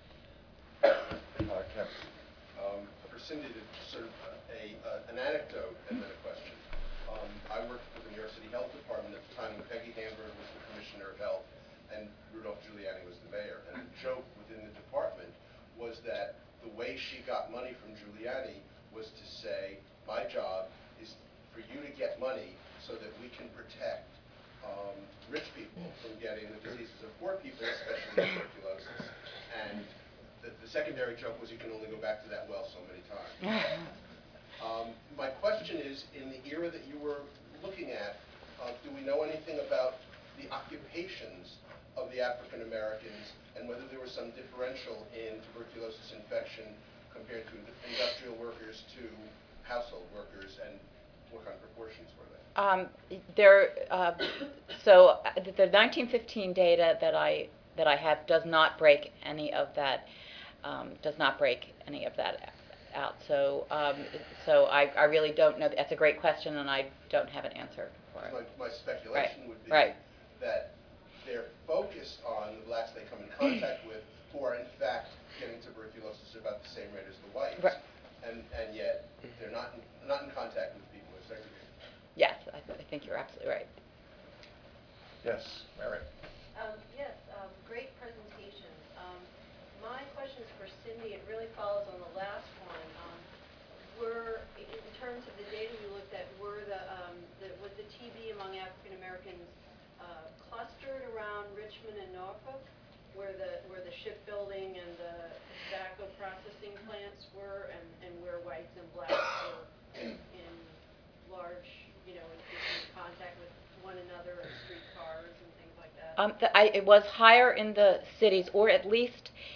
Uh, Ken. Um, for Cindy, to sort of uh, a uh, an anecdote and then a question. Um, I worked for the New York City Health Department at the time when Peggy Hamburg was the Commissioner of Health and Rudolph Giuliani was the mayor. And the joke within the department was that the way she got money from Giuliani was to say, my job is for you to get money so that we can protect um, rich people from getting the diseases of poor people, especially tuberculosis. And the, the secondary joke was you can only go back to that well so many times. Um, my question is, in the era that you were looking at, uh, do we know anything about the occupations of the African Americans and whether there was some differential in tuberculosis infection compared to industrial workers to household workers, and what kind of proportions were they? Um, there, uh, so uh, the nineteen fifteen data that I that I have does not break any of that. Um, does not break any of that out. So, um, so I, I really don't know. That's a great question, and I don't have an answer for it. My, my speculation Right. would be Right. that they're focused on the blacks they come in contact with, who are in fact getting tuberculosis about the same rate as the whites, Right. and and yet they're not in, not in contact with people who are segregated. Yes, I, th- I think you're absolutely right. Yes, Mary. Um, yes, um, great presentation. Um, my question is for Cindy. It really follows on the last one. Um, were, in in terms of the data you looked at, were the, um, the was the T B among African Americans uh, clustered around Richmond and Norfolk, where the where the shipbuilding and the tobacco processing plants were, and, and where whites and blacks were in, in large, you know, in, in contact with one another and streetcars and things like that? Um, the, I, it was higher in the cities, or at least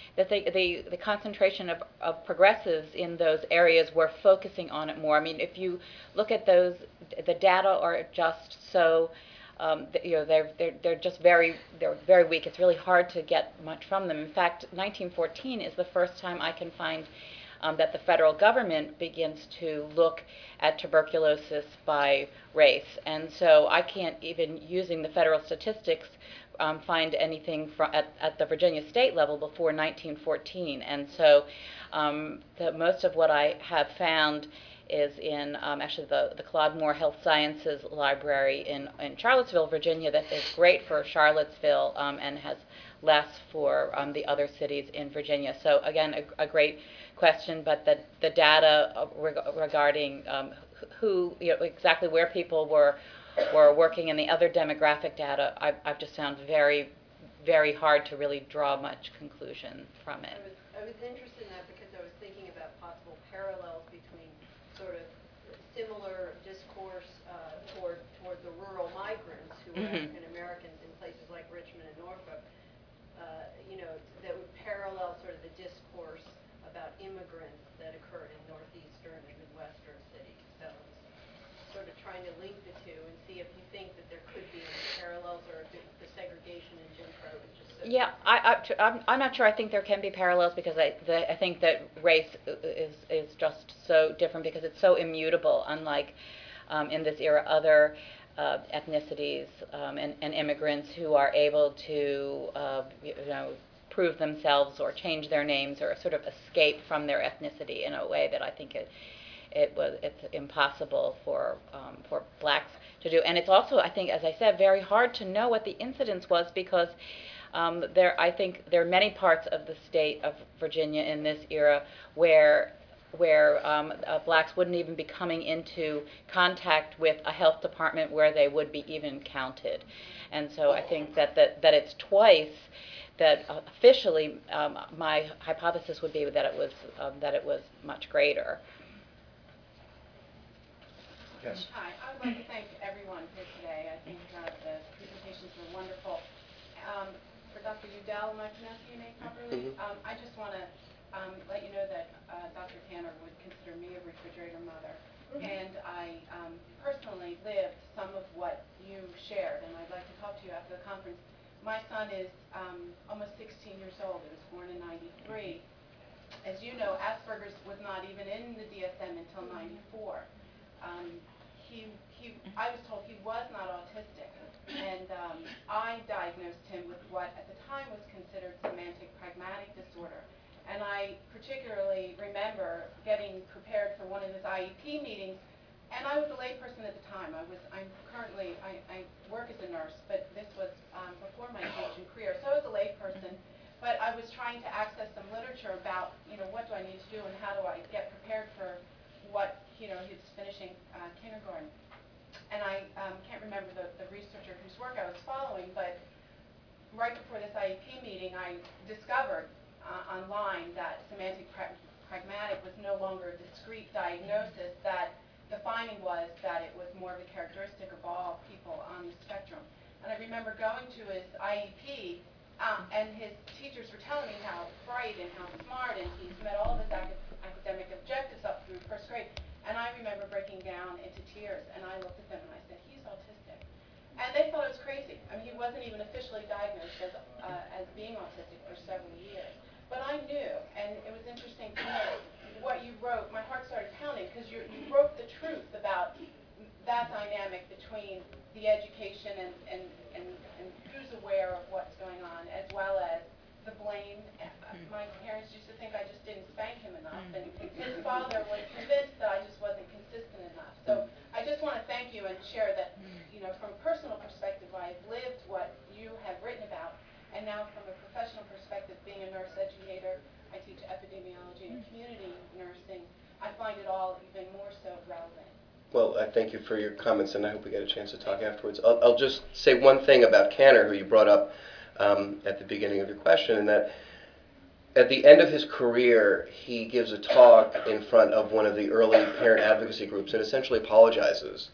that the, the, the concentration of, of progressives in those areas were focusing on it more. I mean, if you look at those, the data are just so, um, th- you know, they're, they're, they're just very, they're very weak. It's really hard to get much from them. In fact, nineteen fourteen is the first time I can find um, that the federal government begins to look at tuberculosis by race. And so I can't even, using the federal statistics, um, find anything fro- at, at the Virginia state level before nineteen fourteen. And so um, the, most of what I have found is in um, actually the, the Claude Moore Health Sciences Library in, in Charlottesville, Virginia, that is great for Charlottesville um, and has less for um, the other cities in Virginia. So again, a, a great question, but the, the data reg- regarding um, who, you know, exactly where people were were working and the other demographic data, I've, I've just found very, very hard to really draw much conclusion from I it. was, I was interested in that because I was thinking about possible parallels between sort of similar discourse uh, toward toward the rural migrants who were Mhm. African Americans in places like Richmond and Norfolk. Uh, you know, that would parallel sort of the discourse about immigrants that occur in northeastern and midwestern cities. So I was sort of trying to link the two and see if you think that there could be any parallels, or if the, the segregation in Jim Crow is just so. Yeah, I, I, I'm, I'm not sure. I think there can be parallels because I, the, I think that race is is just so different because it's so immutable. Unlike um, in this era, other uh, ethnicities um, and, and immigrants who are able to, uh, you know, prove themselves or change their names or sort of escape from their ethnicity in a way that I think it it was it's impossible for um, for blacks to do. And it's also, I think, as I said, very hard to know what the incidence was because um, there I think there are many parts of the state of Virginia in this era where where um, uh, blacks wouldn't even be coming into contact with a health department where they would be even counted. And so I think that that, that it's twice that uh, officially um, my hypothesis would be that it was um, that it was much greater. Yes. Hi, I would like to thank everyone here today. I think uh, the presentations were wonderful. Um, for Doctor Udell, am I pronouncing your name properly? Mhm. Um, I just want to um, let you know that uh, Doctor Tanner would consider me a refrigerator mother. And I um, personally lived some of what you shared, and I'd like to talk to you after the conference. My son is um, almost sixteen years old. He was born in ninety-three. As you know, Asperger's was not even in the D S M until ninety-four. Um, he, he, I was told he was not autistic, and um, I diagnosed him with what at the time was considered semantic pragmatic disorder. And I particularly remember getting prepared for one of his I E P meetings, and I was a layperson at the time. I was, I'm currently, I, I work as a nurse, but this was um, before my teaching career, so I was a layperson. But I was trying to access some literature about, you know, what do I need to do and how do I get prepared for what, you know, he's finishing uh, kindergarten. And I um, can't remember the, the researcher whose work I was following, but right before this I E P meeting, I discovered uh, online that semantic pra pragmatic was no longer a discrete diagnosis, that the finding was that it was more of a characteristic of all people on the spectrum. And I remember going to his I E P, um, and his teachers were telling me how bright and how smart, and he's met all of his ac academic objectives up through first grade. And I remember breaking down into tears, and I looked at them and I said, he's autistic. And they thought I was crazy. I mean, he wasn't even officially diagnosed as, uh, as being autistic for several years. But I knew, and it was interesting to me, what you wrote, my heart started pounding, because you, you wrote the truth about that dynamic between the education and, and, and, and who's aware of what's going on, as well as the blame. My parents used to think I just didn't spank him enough, and his father was convinced that I just wasn't consistent enough. So I just want to thank you and share that, you know, from a personal perspective, I've lived what you have written about, and now from a professional perspective, being a nurse educator, I teach epidemiology and community nursing, I find it all even more so relevant. Well, I thank you for your comments, and I hope we get a chance to talk afterwards. I'll, I'll just say one thing about Kanner, who you brought up um, at the beginning of your question, and that at the end of his career, he gives a talk in front of one of the early parent advocacy groups and essentially apologizes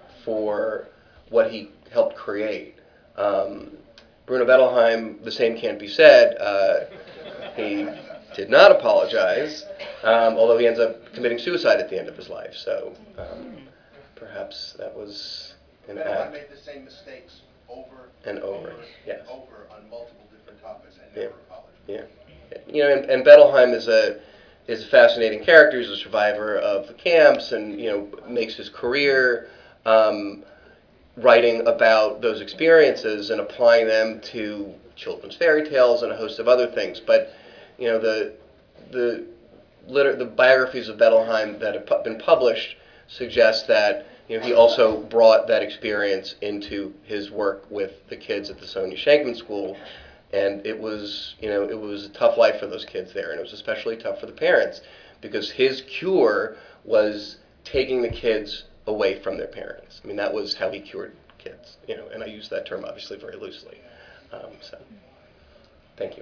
for what he helped create. Um, Bruno Bettelheim, the same can't be said. Uh, He did not apologize, um, although he ends up committing suicide at the end of his life. So um, perhaps that was an Bettelheim act. made the same mistakes over And over, yes. and over on multiple different topics and Yeah. never apologized. Yeah, you know, and, and Bettelheim is a is a fascinating character. He's a survivor of the camps, and you know, makes his career um, writing about those experiences and applying them to children's fairy tales and a host of other things. But you know, the the liter- the biographies of Bettelheim that have pu- been published suggest that you know he also brought that experience into his work with the kids at the Sonia Shankman School. And it was, you know, it was a tough life for those kids there, and it was especially tough for the parents because his cure was taking the kids away from their parents. I mean, that was how he cured kids, you know, and I use that term obviously very loosely. Um, so, thank you.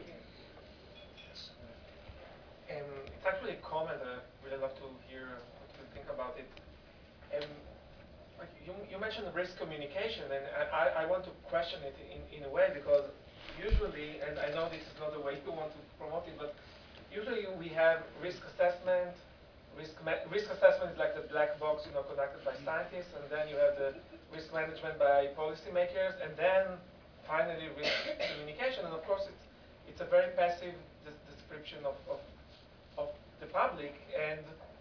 Um, it's actually a comment that I'd really love to hear what you think about it. Um, like you, you mentioned risk communication, and I, I want to question it in, in a way because usually, and I know this is not the way you want to promote it, but usually we have risk assessment. Risk, risk assessment is like the black box, you know, conducted by scientists, and then you have the risk management by policymakers, and then finally risk communication. And of course, it's it's a very passive des description of, of of the public. And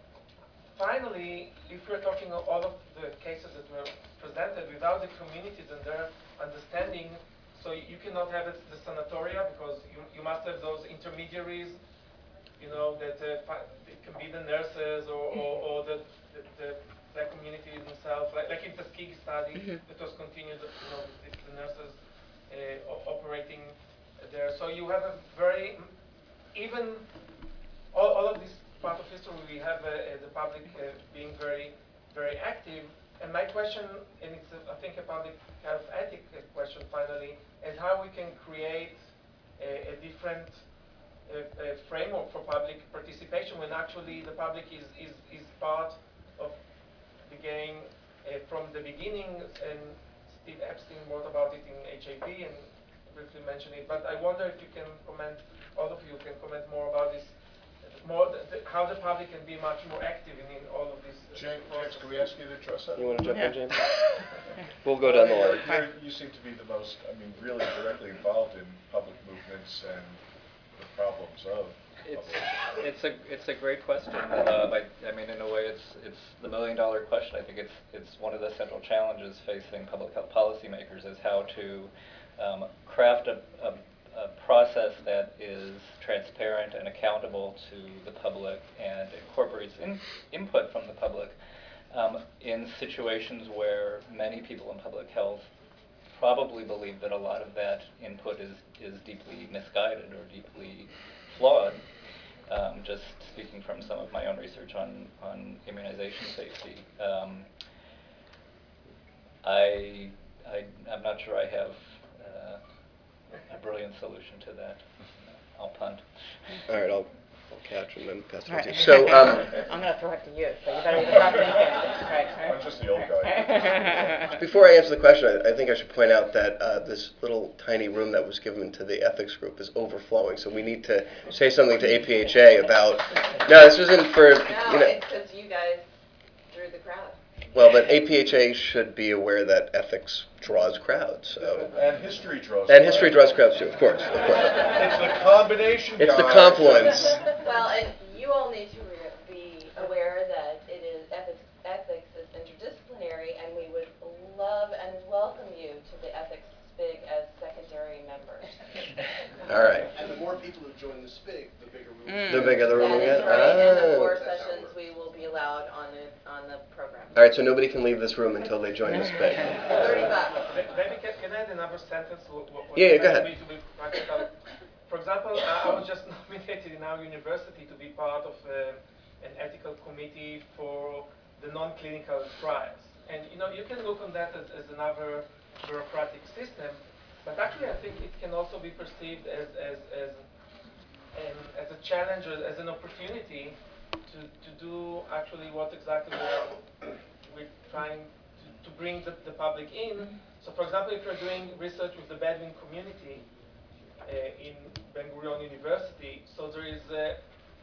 finally, if we're talking of all of the cases that were presented without the communities and their understanding. So you cannot have it, the sanatoria because you, you must have those intermediaries, you know, that uh, it can be the nurses or, or, or the, the, the black community themselves, like, like in Tuskegee study mm-hmm. that was continued, you know, the, the nurses uh, operating there. So you have a very, even all, all of this part of history, we have uh, the public uh, being very, very active. And my question, and it's, a, I think, a public health ethic question finally, is how we can create a, a different uh, a framework for public participation when actually the public is, is, is part of the game uh, from the beginning. And Steve Epstein wrote about it in H I V and briefly mentioned it. But I wonder if you can comment, all of you can comment more about this, more the, the, how the public can be much more active in, in all of this. James, James, can we ask you to address that? You want to jump Yeah. in, James? We'll go down the line. You're, you seem to be the most, I mean, really directly involved in public movements and the problems of It's public. it's a it's a great question. Uh, I, I mean, in a way, it's it's the million dollar question. I think it's it's one of the central challenges facing public health policymakers is how to um, craft a, a, a process that is transparent and accountable to the public and incorporates in, input from the public um, in situations where many people in public health probably believe that a lot of that input is, is deeply misguided or deeply flawed. Um, just speaking from some of my own research on, on immunization safety, um, I, I, I'm not sure I have uh, a brilliant solution to that. I'll punt. All right, I'll, I'll catch and then pass it All on to right. you. So, um, I'm going to throw it to you, so you better either drop thinking. Right. I'm just the old guy. before I answer the question, I, I think I should point out that uh, this little tiny room that was given to the ethics group is overflowing. So we need to say something to A P H A about. No, this isn't for you No, know. it's because you guys drew the crowd. Well, but A P H A should be aware that ethics draws crowds. So. And history draws And history crowds. draws crowds too, of course, of course. It's the combination, It's the guys. confluence. Well, and you all need to re- be aware that it is ethics, ethics is interdisciplinary, and we would love and welcome you to the ethics SPIG as secondary members. All right. And the more people who join the SPIG, the bigger room. Mm. The bigger the room That we is get. right, and the Ah. more That's how it sessions we will be allowed on the, on the program. All right, so nobody can leave this room until they join this page. Thirty bucks. Maybe can, can I add another sentence? What, what Yeah, yeah, you go said ahead. to be- to be practical? For example, I, I was just nominated in our university to be part of uh, an ethical committee for the non-clinical trials. And you know, you can look on that as, as another bureaucratic system, but actually I think it can also be perceived as, as, as, um, as a challenge, or as an opportunity to, to do actually what exactly we're, we're trying to, to bring the, the public in. So for example, if you're doing research with the Bedouin community, uh, in Ben Gurion University. So there is a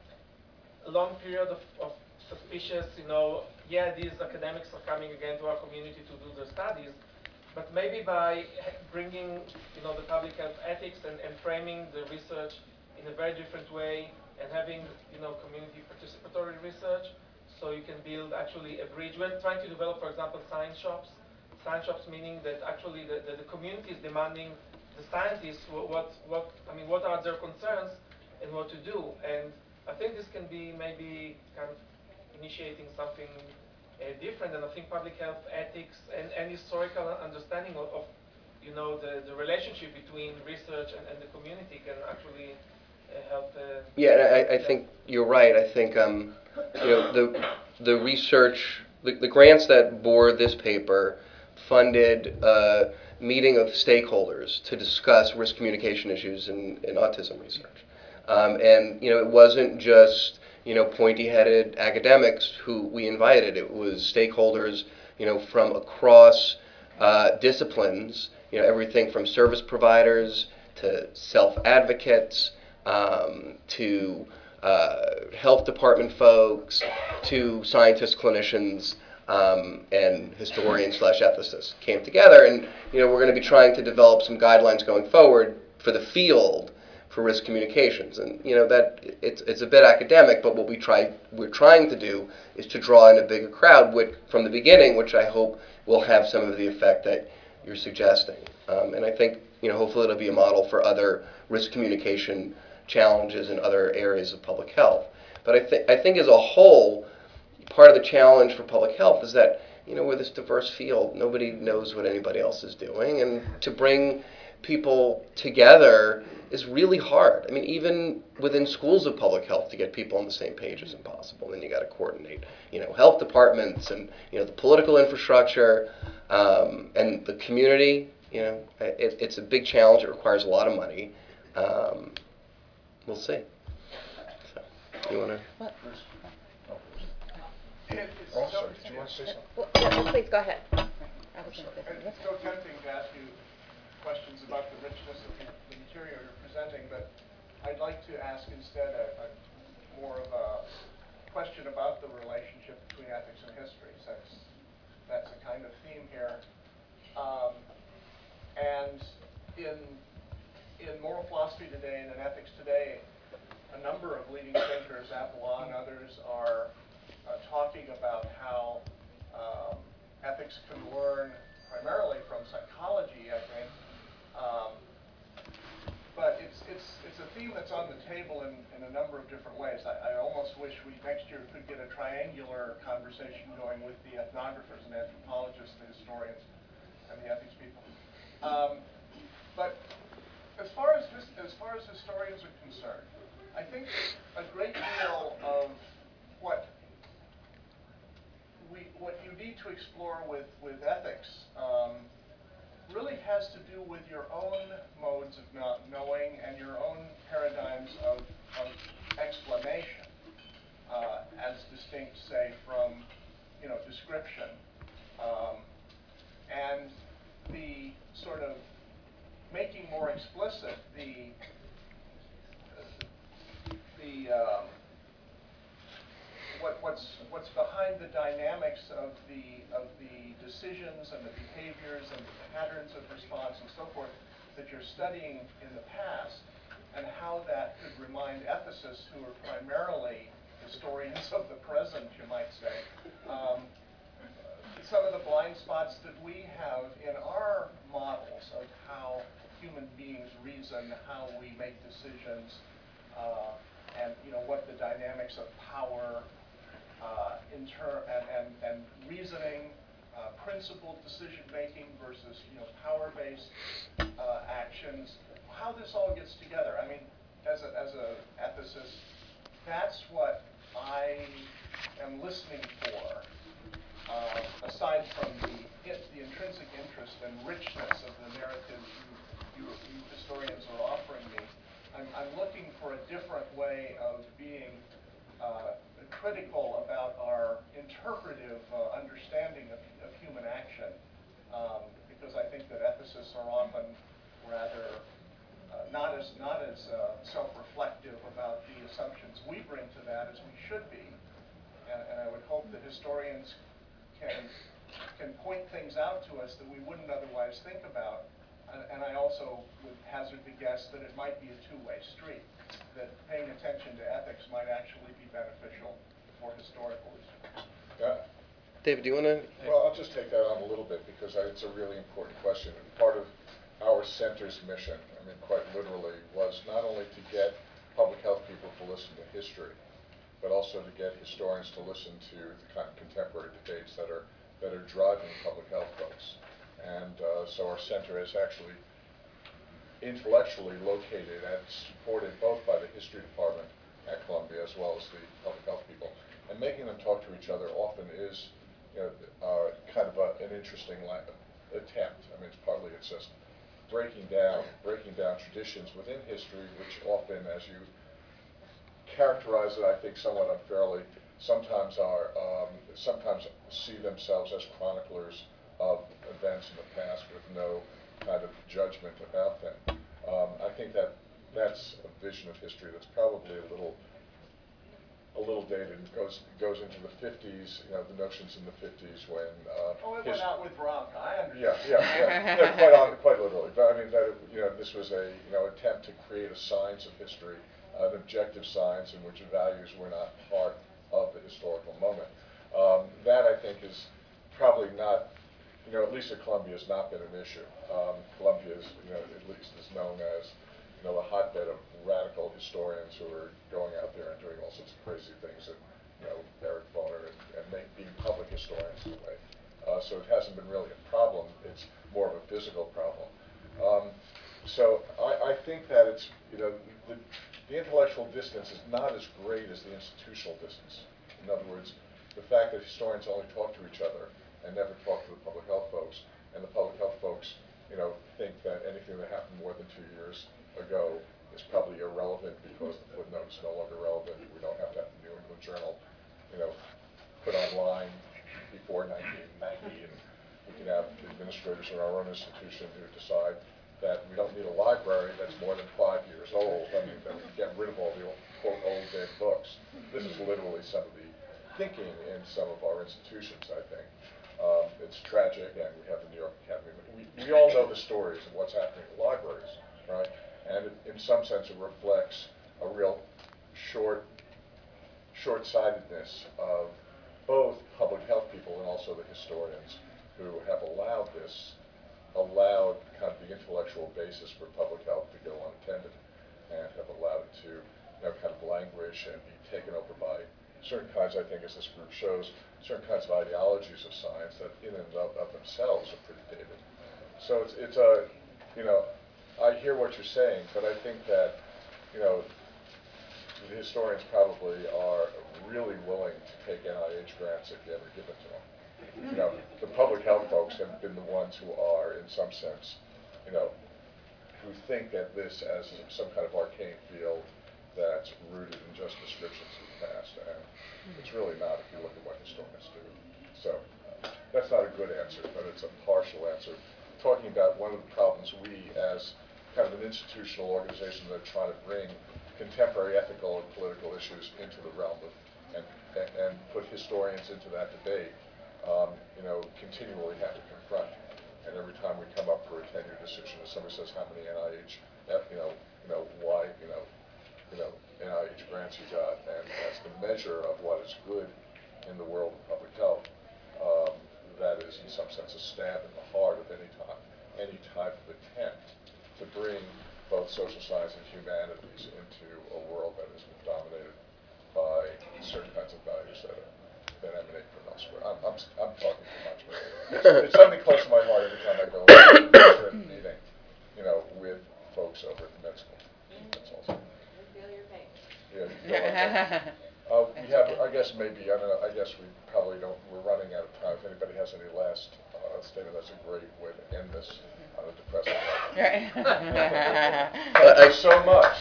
long period of, of suspicious, you know, yeah, these academics are coming again to our community to do their studies, but maybe by bringing, you know, the public health ethics and, and framing the research in a very different way and having, you know, community participatory research, so you can build actually a bridge. We're trying to develop, for example, science shops. Science shops meaning that actually the, the, the community is demanding the scientists what, what, I mean, what are their concerns and what to do. And I think this can be maybe kind of initiating something uh, different, and I think public health ethics and, and historical understanding of, of you know, the, the relationship between research and, and the community can actually uh, help. Uh, yeah, and I, I think you're right. I think um, you know the the research, the, the grants that bore this paper funded a meeting of stakeholders to discuss risk communication issues in, in autism research. Um, and, you know, it wasn't just, you know, pointy-headed academics who we invited. It was stakeholders, you know, from across uh, disciplines, you know, everything from service providers to self-advocates um, to uh, health department folks to scientists, clinicians, um, and historians slash ethicists came together. And, you know, we're going to be trying to develop some guidelines going forward for the field for risk communications. And, you know, that it's it's a bit academic, but what we try we're trying to do is to draw in a bigger crowd which, from the beginning, which I hope will have some of the effect that you're suggesting. Um, and I think, you know, hopefully it'll be a model for other risk communication challenges in other areas of public health. But I think I think as a whole, part of the challenge for public health is that, you know, we're this diverse field. Nobody knows what anybody else is doing, and to bring people together is really hard. I mean, even within schools of public health, to get people on the same page is impossible. Then you got to coordinate, you know, health departments and, you know, the political infrastructure um, and the community. You know, it, it's a big challenge. It requires a lot of money. Um, we'll see. So, you want to? Oh, sorry, did you want to say something? Well, yeah, please, go ahead. I was gonna say something. It's so tempting to ask you questions about the richness of the the material you're presenting, but I'd like to ask instead a, a more of a question about the relationship between ethics and history, since that's a kind of theme here. Um, and in in moral philosophy today and in ethics today, a number of leading thinkers, Apollon and others, are uh, talking about how um, ethics can learn primarily from psychology, I think. Um, but it's it's it's a theme that's on the table in, in a number of different ways. I, I almost wish we next year could get a triangular conversation going with the ethnographers and anthropologists, the historians, and the ethics people. Um, but as far as this, as far as historians are concerned, I think a great deal of what we what you need to explore with with ethics um, really has to do with your own modes of not knowing and your own paradigms of, of explanation, uh, as distinct, say, from, you know, description, um, and the sort of making more explicit the the um, what what's what's behind the dynamics of the of the decisions and the behaviors and the patterns of response and so forth that you're studying in the past, and how that could remind ethicists who are primarily historians of the present, you might say, um, some of the blind spots that we have in our models of how human beings reason, how we make decisions, uh, and, you know, what the dynamics of power uh, in ter- and, and, and reasoning, uh, principled decision making versus, you know, power-based uh, actions, how this all gets together. I mean, as a as a ethicist, that's what I am listening for. Uh, aside from the it, the intrinsic interest and richness of the narratives you, you, you historians are offering me, I'm, I'm looking for a different way of being uh, critical about our interpretive uh, understanding of, of human action, um, because I think that ethicists are often rather uh, not as can, can point things out to us that we wouldn't otherwise think about. And, and I also would hazard the guess that it might be a two-way street, that paying attention to ethics might actually be beneficial for historical research. Yeah. David, do you want to? Well, I'll just take that on a little bit because I- it's a really important question. And part of our center's mission, I mean, quite literally, was not only to get public health people to listen to history, but also to get historians to listen to the kind of contemporary debates that are that are driving public health folks. And uh, so our center is actually intellectually located and supported both by the history department at Columbia as well as the public health people. And making them talk to each other often is, you know, uh, kind of a, an interesting la- attempt. I mean, it's partly it's just breaking down, breaking down traditions within history, which often, as you characterize it, I think, somewhat unfairly, sometimes are um, sometimes see themselves as chroniclers of events in the past with no kind of judgment about them. Um, I think that that's a vision of history that's probably a little a little dated. It goes goes into the fifties. You know, the notions in the fifties when. Uh, Oh, it his- went out with Bronca, I understand. yeah, yeah, yeah, yeah, quite on, quite literally. But I mean, that, you know, this was a, you know, attempt to create a science of history, an objective science in which values were not part of the historical moment. Um, that, I think, is probably not, you know, at least at Columbia, has not been an issue. Um, Columbia is, you know, at least is known as, you know, a hotbed of radical historians who are going out there and doing all sorts of crazy things, and, you know, Eric Boner and, and make, being public historians in a way. Uh, so it hasn't been really a problem. It's more of a physical problem. Um, so I, I think that it's, you know, the, the intellectual distance is not as great as the institutional distance. In other words, the fact that historians only talk to each other and never talk to the public health folks, and the public health folks, you know, think that anything that happened more than two years ago is probably irrelevant because the footnote is no longer relevant. We don't have to have the New England Journal, you know, put online before nineteen ninety, and we can have administrators in our own institution who decide that we don't need a library that's more than five years old. I mean, that we can get rid of all the old, quote, old dead books. This is literally some of the thinking in some of our institutions, I think. Um, it's tragic, and we have the New York Academy. We, we all know the stories of what's happening in libraries, right? And it, in some sense, it reflects a real short, short-sightedness of both public health people and also the historians who have allowed this, allowed kind of the intellectual basis for public health to go unattended, and have allowed it to, you know, kind of languish and be taken over by certain kinds, I think, as this group shows, certain kinds of ideologies of science that in and of, of themselves are pretty dated. So it's, it's a, you know, I hear what you're saying, but I think that, you know, the historians probably are really willing to take N I H grants if you ever give it to them. You know, the public health folks have been the ones who are, in some sense, you know, who think that this as some kind of arcane field that's rooted in just descriptions of the past, and it's really not if you look at what historians do. So that's not a good answer, but it's a partial answer. Talking about one of the problems we, as kind of an institutional organization that are trying to bring contemporary ethical and political issues into the realm of, and, and, and put historians into that debate, um, you know, continually have to confront. And every time we come up for a tenure decision, if somebody says how many N I H, you know, you know, why, you know, you know, N I H grants you got, and as the measure of what is good in the world of public health, um, that is in some sense a stab in the heart of any time, any type of attempt to bring both social science and humanities into a world that has been dominated by certain kinds of values that, are, that emanate from elsewhere. I'm, I'm, I'm talking too much, but it's, it's something close to my heart every time I go into a meeting, you know, with folks over at the med school. That's also. We feel your pain. Yeah, you feel like that. Uh, we have, I guess maybe, I don't know, I guess we probably don't, we're running out of time. If anybody has any last uh, statement, that's a great way to end this on a depressing note. Right. Thank you so much.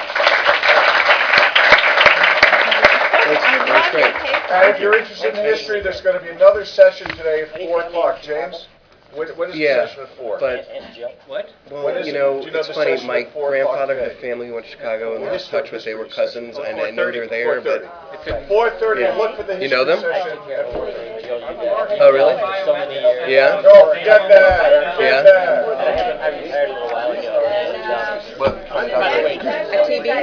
That's, that's great. And if you're interested in history, there's going to be another session today at four o'clock. James? What, what is Yeah, Mission for? but What? What well, is you it? know, Do you know it's the funny. session My at four grandfather o'clock had a today? family who went to Chicago and Well, lost touch with. They were history session. cousins, and I know they're there. four thirty. But It's at four thirty, Yeah. look for the You know history them? session at four thirty. oh, really? Yeah. Oh, forget that, forget Yeah. that. I retired a little while ago. What? A T V?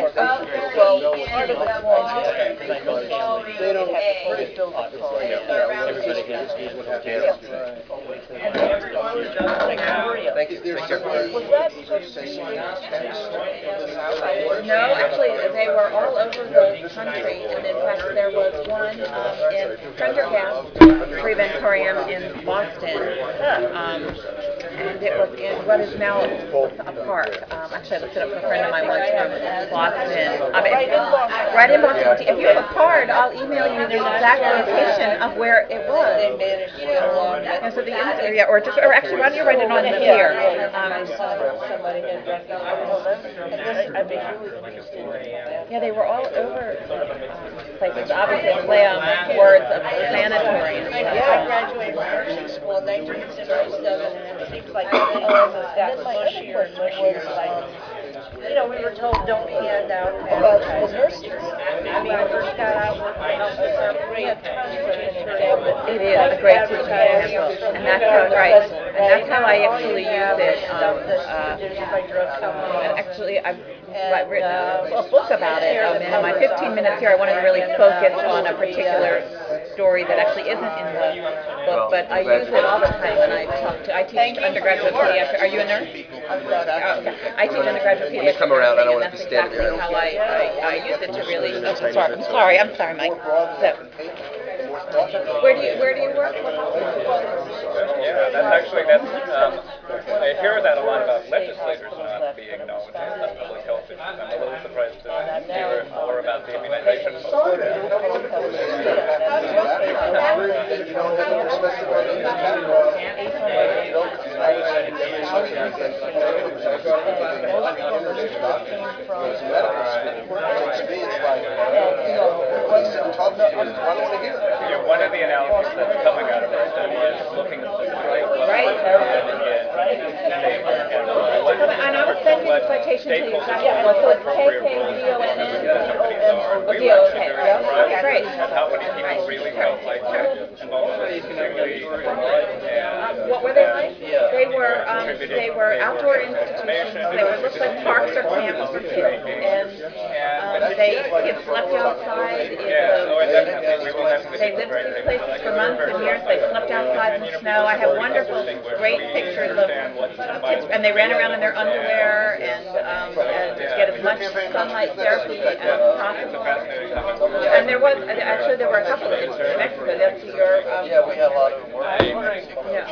They don't everybody has Thank you. Take care. No, actually, they were all over the country, and in fact, there was one um, in Prendergast Crematorium in Boston, um, and it was in what is now a park. Um, actually, I looked it up for a friend of mine once from Boston. I mean, right in Boston. If you have a card, I'll email you the exact location of where it was. And so the ins- yeah, or just, or actually, why don't you write it on here? Um, yeah, they were all over um, places. Obviously, a play on words of sanatorium. I graduated from nursing school in nineteen sixty-seven, and it seems like everything has gotten mushier and mushier. Like, you know, we were told don't hand out advertisements. I mean, I first got out working for health department, we had tons of teaching handbooks. It is a great teaching handbook, and that's how, right, and that's how I actually use it. Um, uh, and actually, I've I've written a, a book about it. Um, and in my fifteen minutes here, I wanted to really focus on a particular story that actually isn't in the book, but I use it all the time, and I talk to, I teach undergraduate pediatrics. Are you a nurse? Oh, okay. I teach undergraduate When you pediatrics come around, I don't nursing, and want that's to be standing exactly behind how you. I, I, I use it to really, oh, sorry, I'm sorry, I'm sorry, Mike. So, where do you, where do you work? What hospital? Yeah, that's actually, that's, um, I hear that a lot about legislators not being acknowledging the public health issues. I'm a little surprised to hear more about the immunization. Yeah, one of the analyses that's coming out of our study is looking specifically at what Right. and And I will send you the citation to you exactly what, so it's K K D O N N? We Oh, were okay. actually very surprised Great. at how many people really felt like involved in particularly and What were they like? They were, um, they were outdoor institutions. They were, looked like parks or camps for kids. And, um, they, kids slept outside in yeah, oh, and the, definitely, we will definitely they lived in these places for months and years. They slept outside in the snow. I have wonderful, great pictures of kids, and they ran around in their underwear and, um, and to get as much sunlight therapy as possible. And there was, actually, there were a couple in Mexico. That's your, um, Yeah, we had a lot of work. yeah.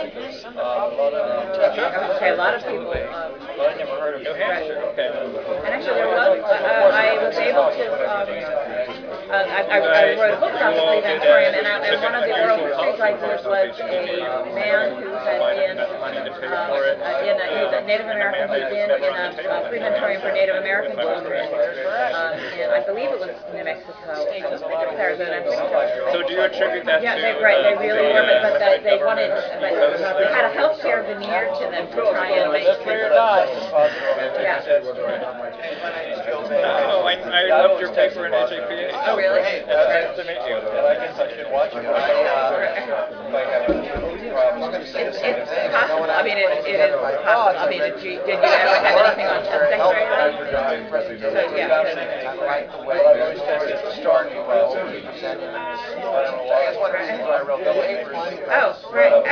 Okay, a lot of people, um, But I never heard of New it. Hampshire, okay. and actually there was, uh, uh, I was able to, um, uh, I, I I wrote a book about the crematorium, and, I, and one of the oral histories I did was a man who had been, um, uh, in a, he's a Native American, he'd been in a, a crematorium for Native American children, um, and I believe it was New Mexico, I don't think it was Arizona, I'm pretty sure. So do you attribute that to? Yeah, they, right, they uh, really the, were, but, uh, but they, they government wanted, but they had a healthcare veneer to them to try and make That's where kids. you're not. Yeah. Oh, I, I loved your paper in A J P A. Oh, really? Nice to meet you. I guess I should watch it. I, uh, might have a problem. It's, it's possible, I mean, it, it is possible, I mean, did you, did you ever have anything on second grade or anything? So, yeah. Right away. Well, I've always tried to start well. I don't know why. That's one of the reasons why I wrote the papers. Oh, right.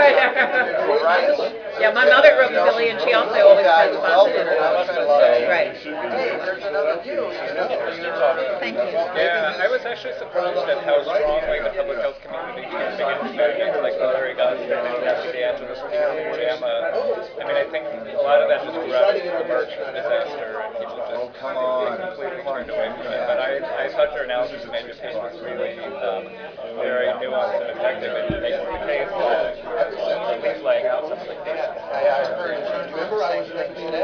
Yeah, my mother wrote Billy, and she also always has positive. Right. Hey, there's another view, you know. Thank you. Yeah, I was actually surprised at how strongly the public health community is beginning to movements like Larry Gostin and Kathy DeAngelis and JAMA. I mean, I think a lot of that just grew out of the March disaster, and people just completely turned away from it. But I, I thought your analysis of education was really um, very nuanced and effective in making the case, uh, at least laying out some of the cases. I, I heard, remember summarized things today.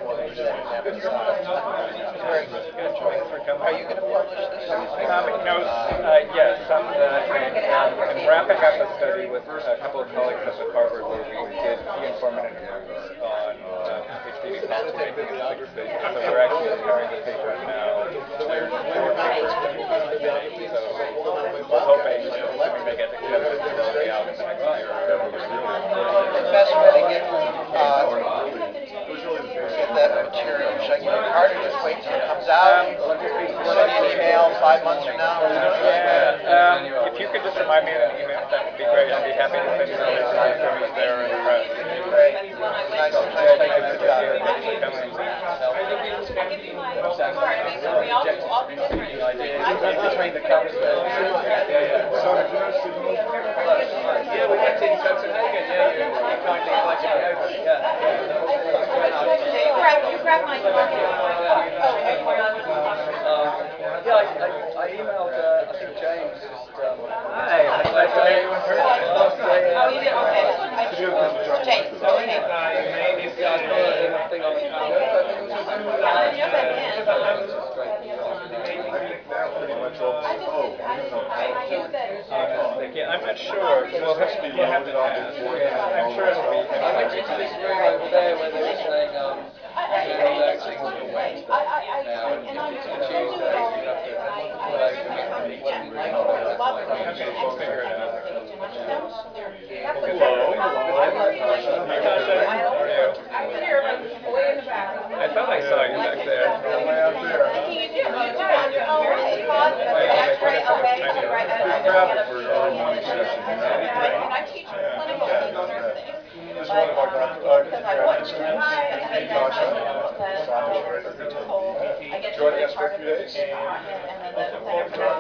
Very good. Are you going to publish this? Um, no, uh, yes, I'm, uh, I'm, I'm wrapping up a study with a couple of colleagues up at Harvard where we did key informant interviews on uh, H P V positive patients. So we're actually preparing the papers now. They're four papers that we need today. So we're hoping, assuming they get accepted, they'll be out in the next year. The best way to get, uh, get that material, should I give you a card or just wait till it comes out? Send you an email five months from now? Or Yeah, um, if you could just remind me in an email, that would be great. I'd be happy to send you the list of interviews there in the press. Great. Nice, nice to take a good job. Thanks for coming. I'll give you my card, so we all do all the different. Between the covers. Yeah, we went in Copenhagen, yeah, you kindly invited me over, yeah. You grab, you grab my card. Yeah, I, I, I emailed, uh, I think James just, um... Hi, nice to meet you in person. Oh, you did, okay. I- James, okay. Yeah, I saw the thing on the calendar. I'll jump back in. I just, I just, I think that. Thank you. I'm not sure. We'll have to, we'll have to ask. I'm sure it'll be. I went into this room over there where they were saying, um, I, I, I just want to say, I, I, I, and I'm, I'm going to do it all today, and I, I, I love it. Okay, we'll figure it out. That's what I'm here, like, way in the back. I thought I saw you back there. You do, you do, on your own way. That's great, I'll beg you, right, I, I just get up to and I teach clinical nursing. This one of our doctors. Because I want to, and then I get to Joining be us for part a of few the days? department, and then the center for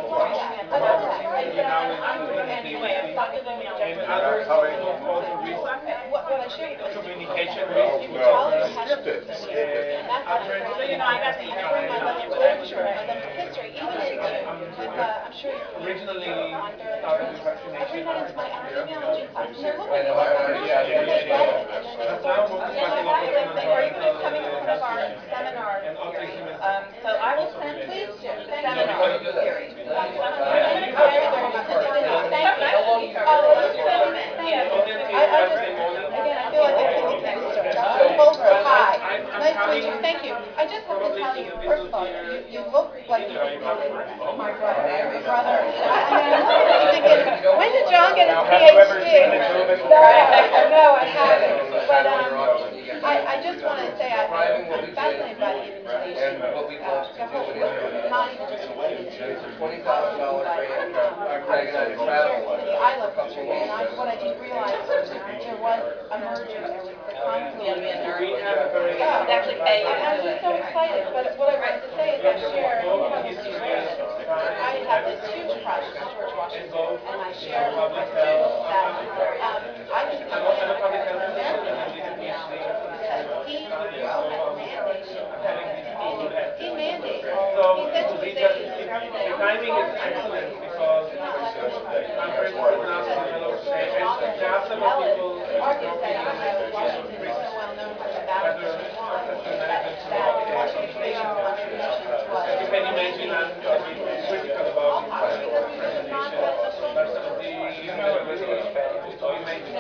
anyway, I'm talking to And others also risk what, what I shared was communication risk. Skip it, skip it. that's what I'm trying. So, you know, I got the, I bring my little literature, my little history, even into, with, uh, I'm sure you're. Originally Under- started with I vaccination. bring that into my epidemiology class, and they're looking Yeah, for yeah, it, yeah, and they yeah, get yeah. it, and then they But start, now and we're then I they say, are you gonna come in one of our seminar series? Um, so I will send you the seminar series. Thank you very, very much. Thank you. Oh, well, you send me, thank you. I, I just, again, I feel like I can be Mister Doctor Holzer, hi. Nice to meet you, thank you. I just have to tell you, first of all, you, you look like you look my brother, my brother. I, I mean, I'm sitting thinking, when did John get his PhD? No, no, I haven't. But, um, I, I just want to say, I, I'm fascinated by the invitation. Uh, not even just related to twenty thousand dollars but, grant. um, Greg and I New traveled. York City, I love history, and I, what I didn't realize was there was a merger, there was the confluence. Yeah, they actually pay you I- to I'm do just it. so excited, but what I wanted to say is I share, you probably share this. I have this huge project with George Washington, and I share with my students that, um, I think the American because he had mandated, he mandated, he said to his aides, The timing is excellent because I'm very now developed and there are several people argues that even though Washington is so well known for the battles that he won, that, that Washington's contributions was. you can imagine I'm critical about Also, because he was not the but the you know so imagine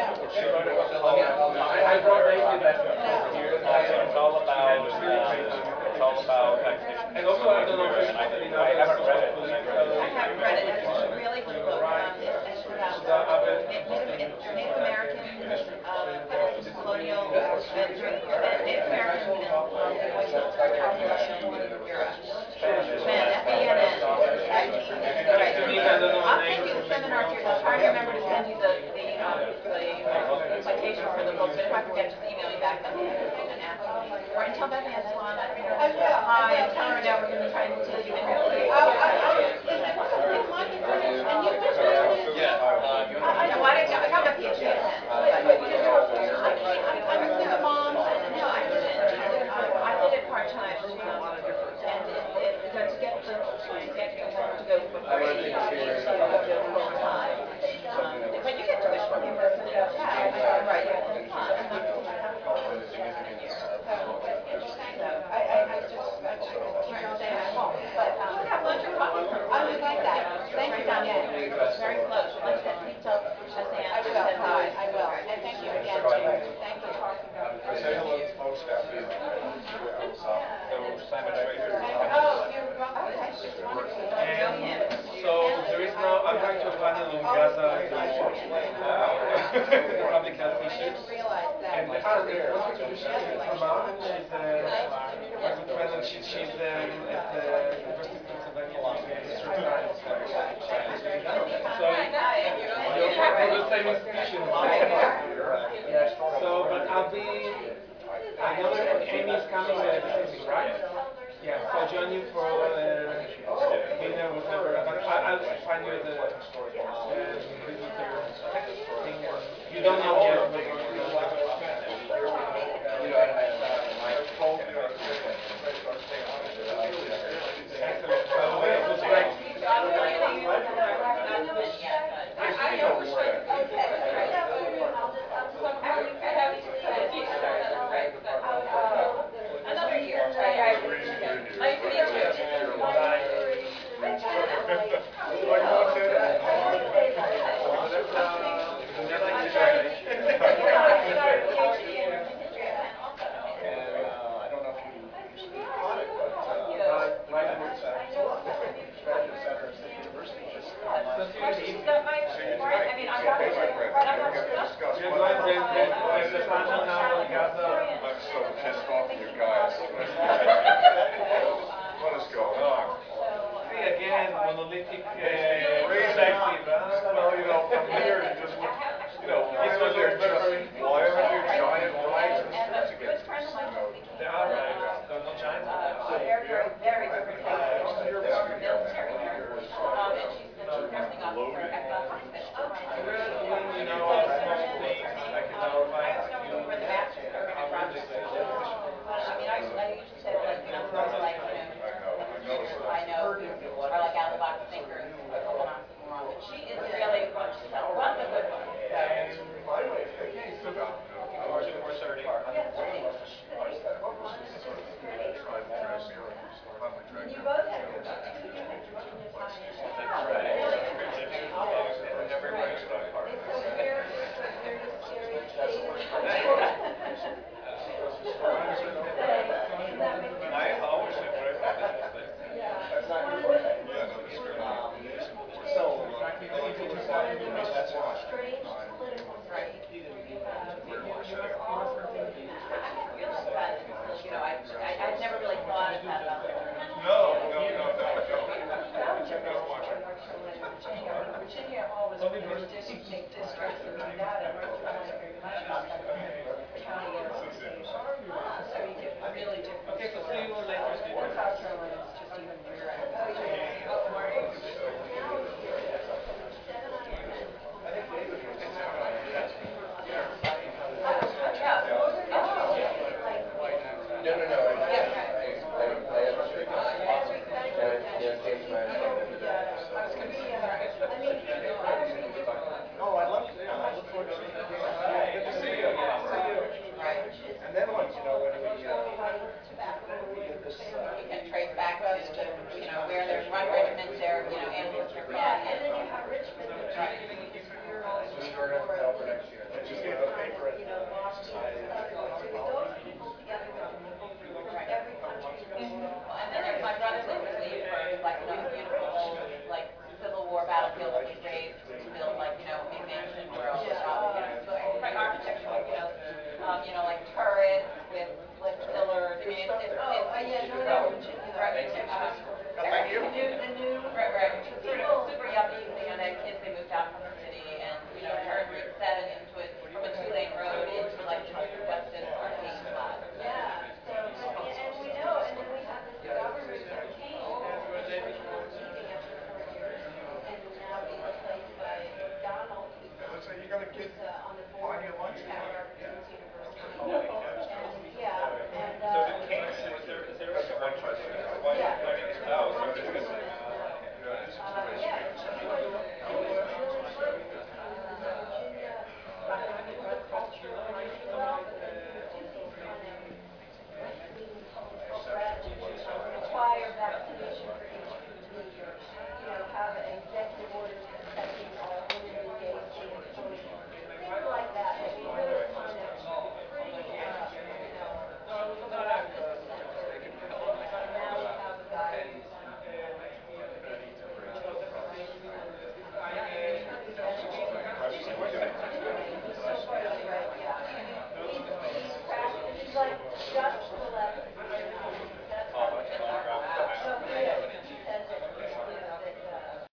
I brought David back here It's all about, uh, it's all about vaccination. and also I don't know if And I, you I haven't read it. I haven't read it, it's a really good book, um, it's, it's about Native, Native Americans, uh, colonial, uh, Native Americans and um, voices during the colonial era. Man, F B N N, right, I'll send you the seminar series, I'll try to remember to send you the, the, um, the citation for the book, but if I forget, just email me back and and ask me. Or and tell Bethany I saw it. I will. Hi, and tell her now we're gonna try and until you can. I, I, I, is it one of the Monty Bridge, and you went to it? Yeah. I know, I didn't, I got my PhD at Penn. I can't, I'm a single mom, and no, I didn't. I did it part-time, and it, it, to get the, to get to go from three to full-time. But you get tuition reimbursement, yeah, right, yeah, that's fun. I'm not, I have a public health I issues. didn't realize that. And the ah, there's what's introduced her mom. She's uh, my good friend, and she, she's um, at the University of Pennsylvania in history science. So you're from the same institution. Yes. So, but I'll be. I know that Amy's coming uh, this evening, right? Yeah. So I'll join you for uh, dinner, whatever. But I, I'll find you the uh, visitor thing. You don't know yet. But excellent. So it was great. Another year. Nice to meet you. And uh, I don't know if you recently caught it, but uh, Graduate Center at State University just Questions that might, right? I mean, I'm not, I'm not sure. You're going to there's a panel now on Gaza. I'm so pissed off at you guys. What is going on? See again, monolithic uh, perspective. Huh? Well, you know, from here you just, you know, why are there just, why are there giant flags and certificates? They are right. There are no giants. They're very, very different types. Former military nurse, um, and she's the chief nursing officer at the hospital. So we're doing, you know, uh, small things like, you know, like you Where the matches are going to drop. I mean, I, I usually say like, you know, those are like, you know, I know are like out of the box thinkers. But she is really one of the good ones. You both had your two different Virginia science. And so where, where the scary state of I always have very business there. so That's a strange political right. You know, I, I, I've never really thought of that about No, no, no, no, Virginia always prefers district districts and like that, and North Carolina very much is county organization. So you get really different. Okay, so see you later. South Carolina is just even weirder. No, no, no. I, I, I, I understood. Yeah, yeah, James Madison. oh, I'd love to, yeah, I look forward to seeing you. Good to see you. Good to see you. And then like, you know, when we, uh, we get this, uh, You can trace back to, you know, where there's run regiments there, you know, animals are Yeah, and then you have Richmond, which is your old we're gonna have for next year. I just gave a paper at, you know, Boston, stuff. So we go pull together with every country in the world. Well, and then there's my brother that was leaving for like one beautiful old, like Civil War battlefield that was raised to build like, you know, McMansion world, Yeah. um, you know, so like architectural, you know, um, you know, like turrets with like pillars. I mean, it's, it's, Oh, uh, yeah, it's no, no, Virginia. right, um, Thank you. The new, the new. right, right.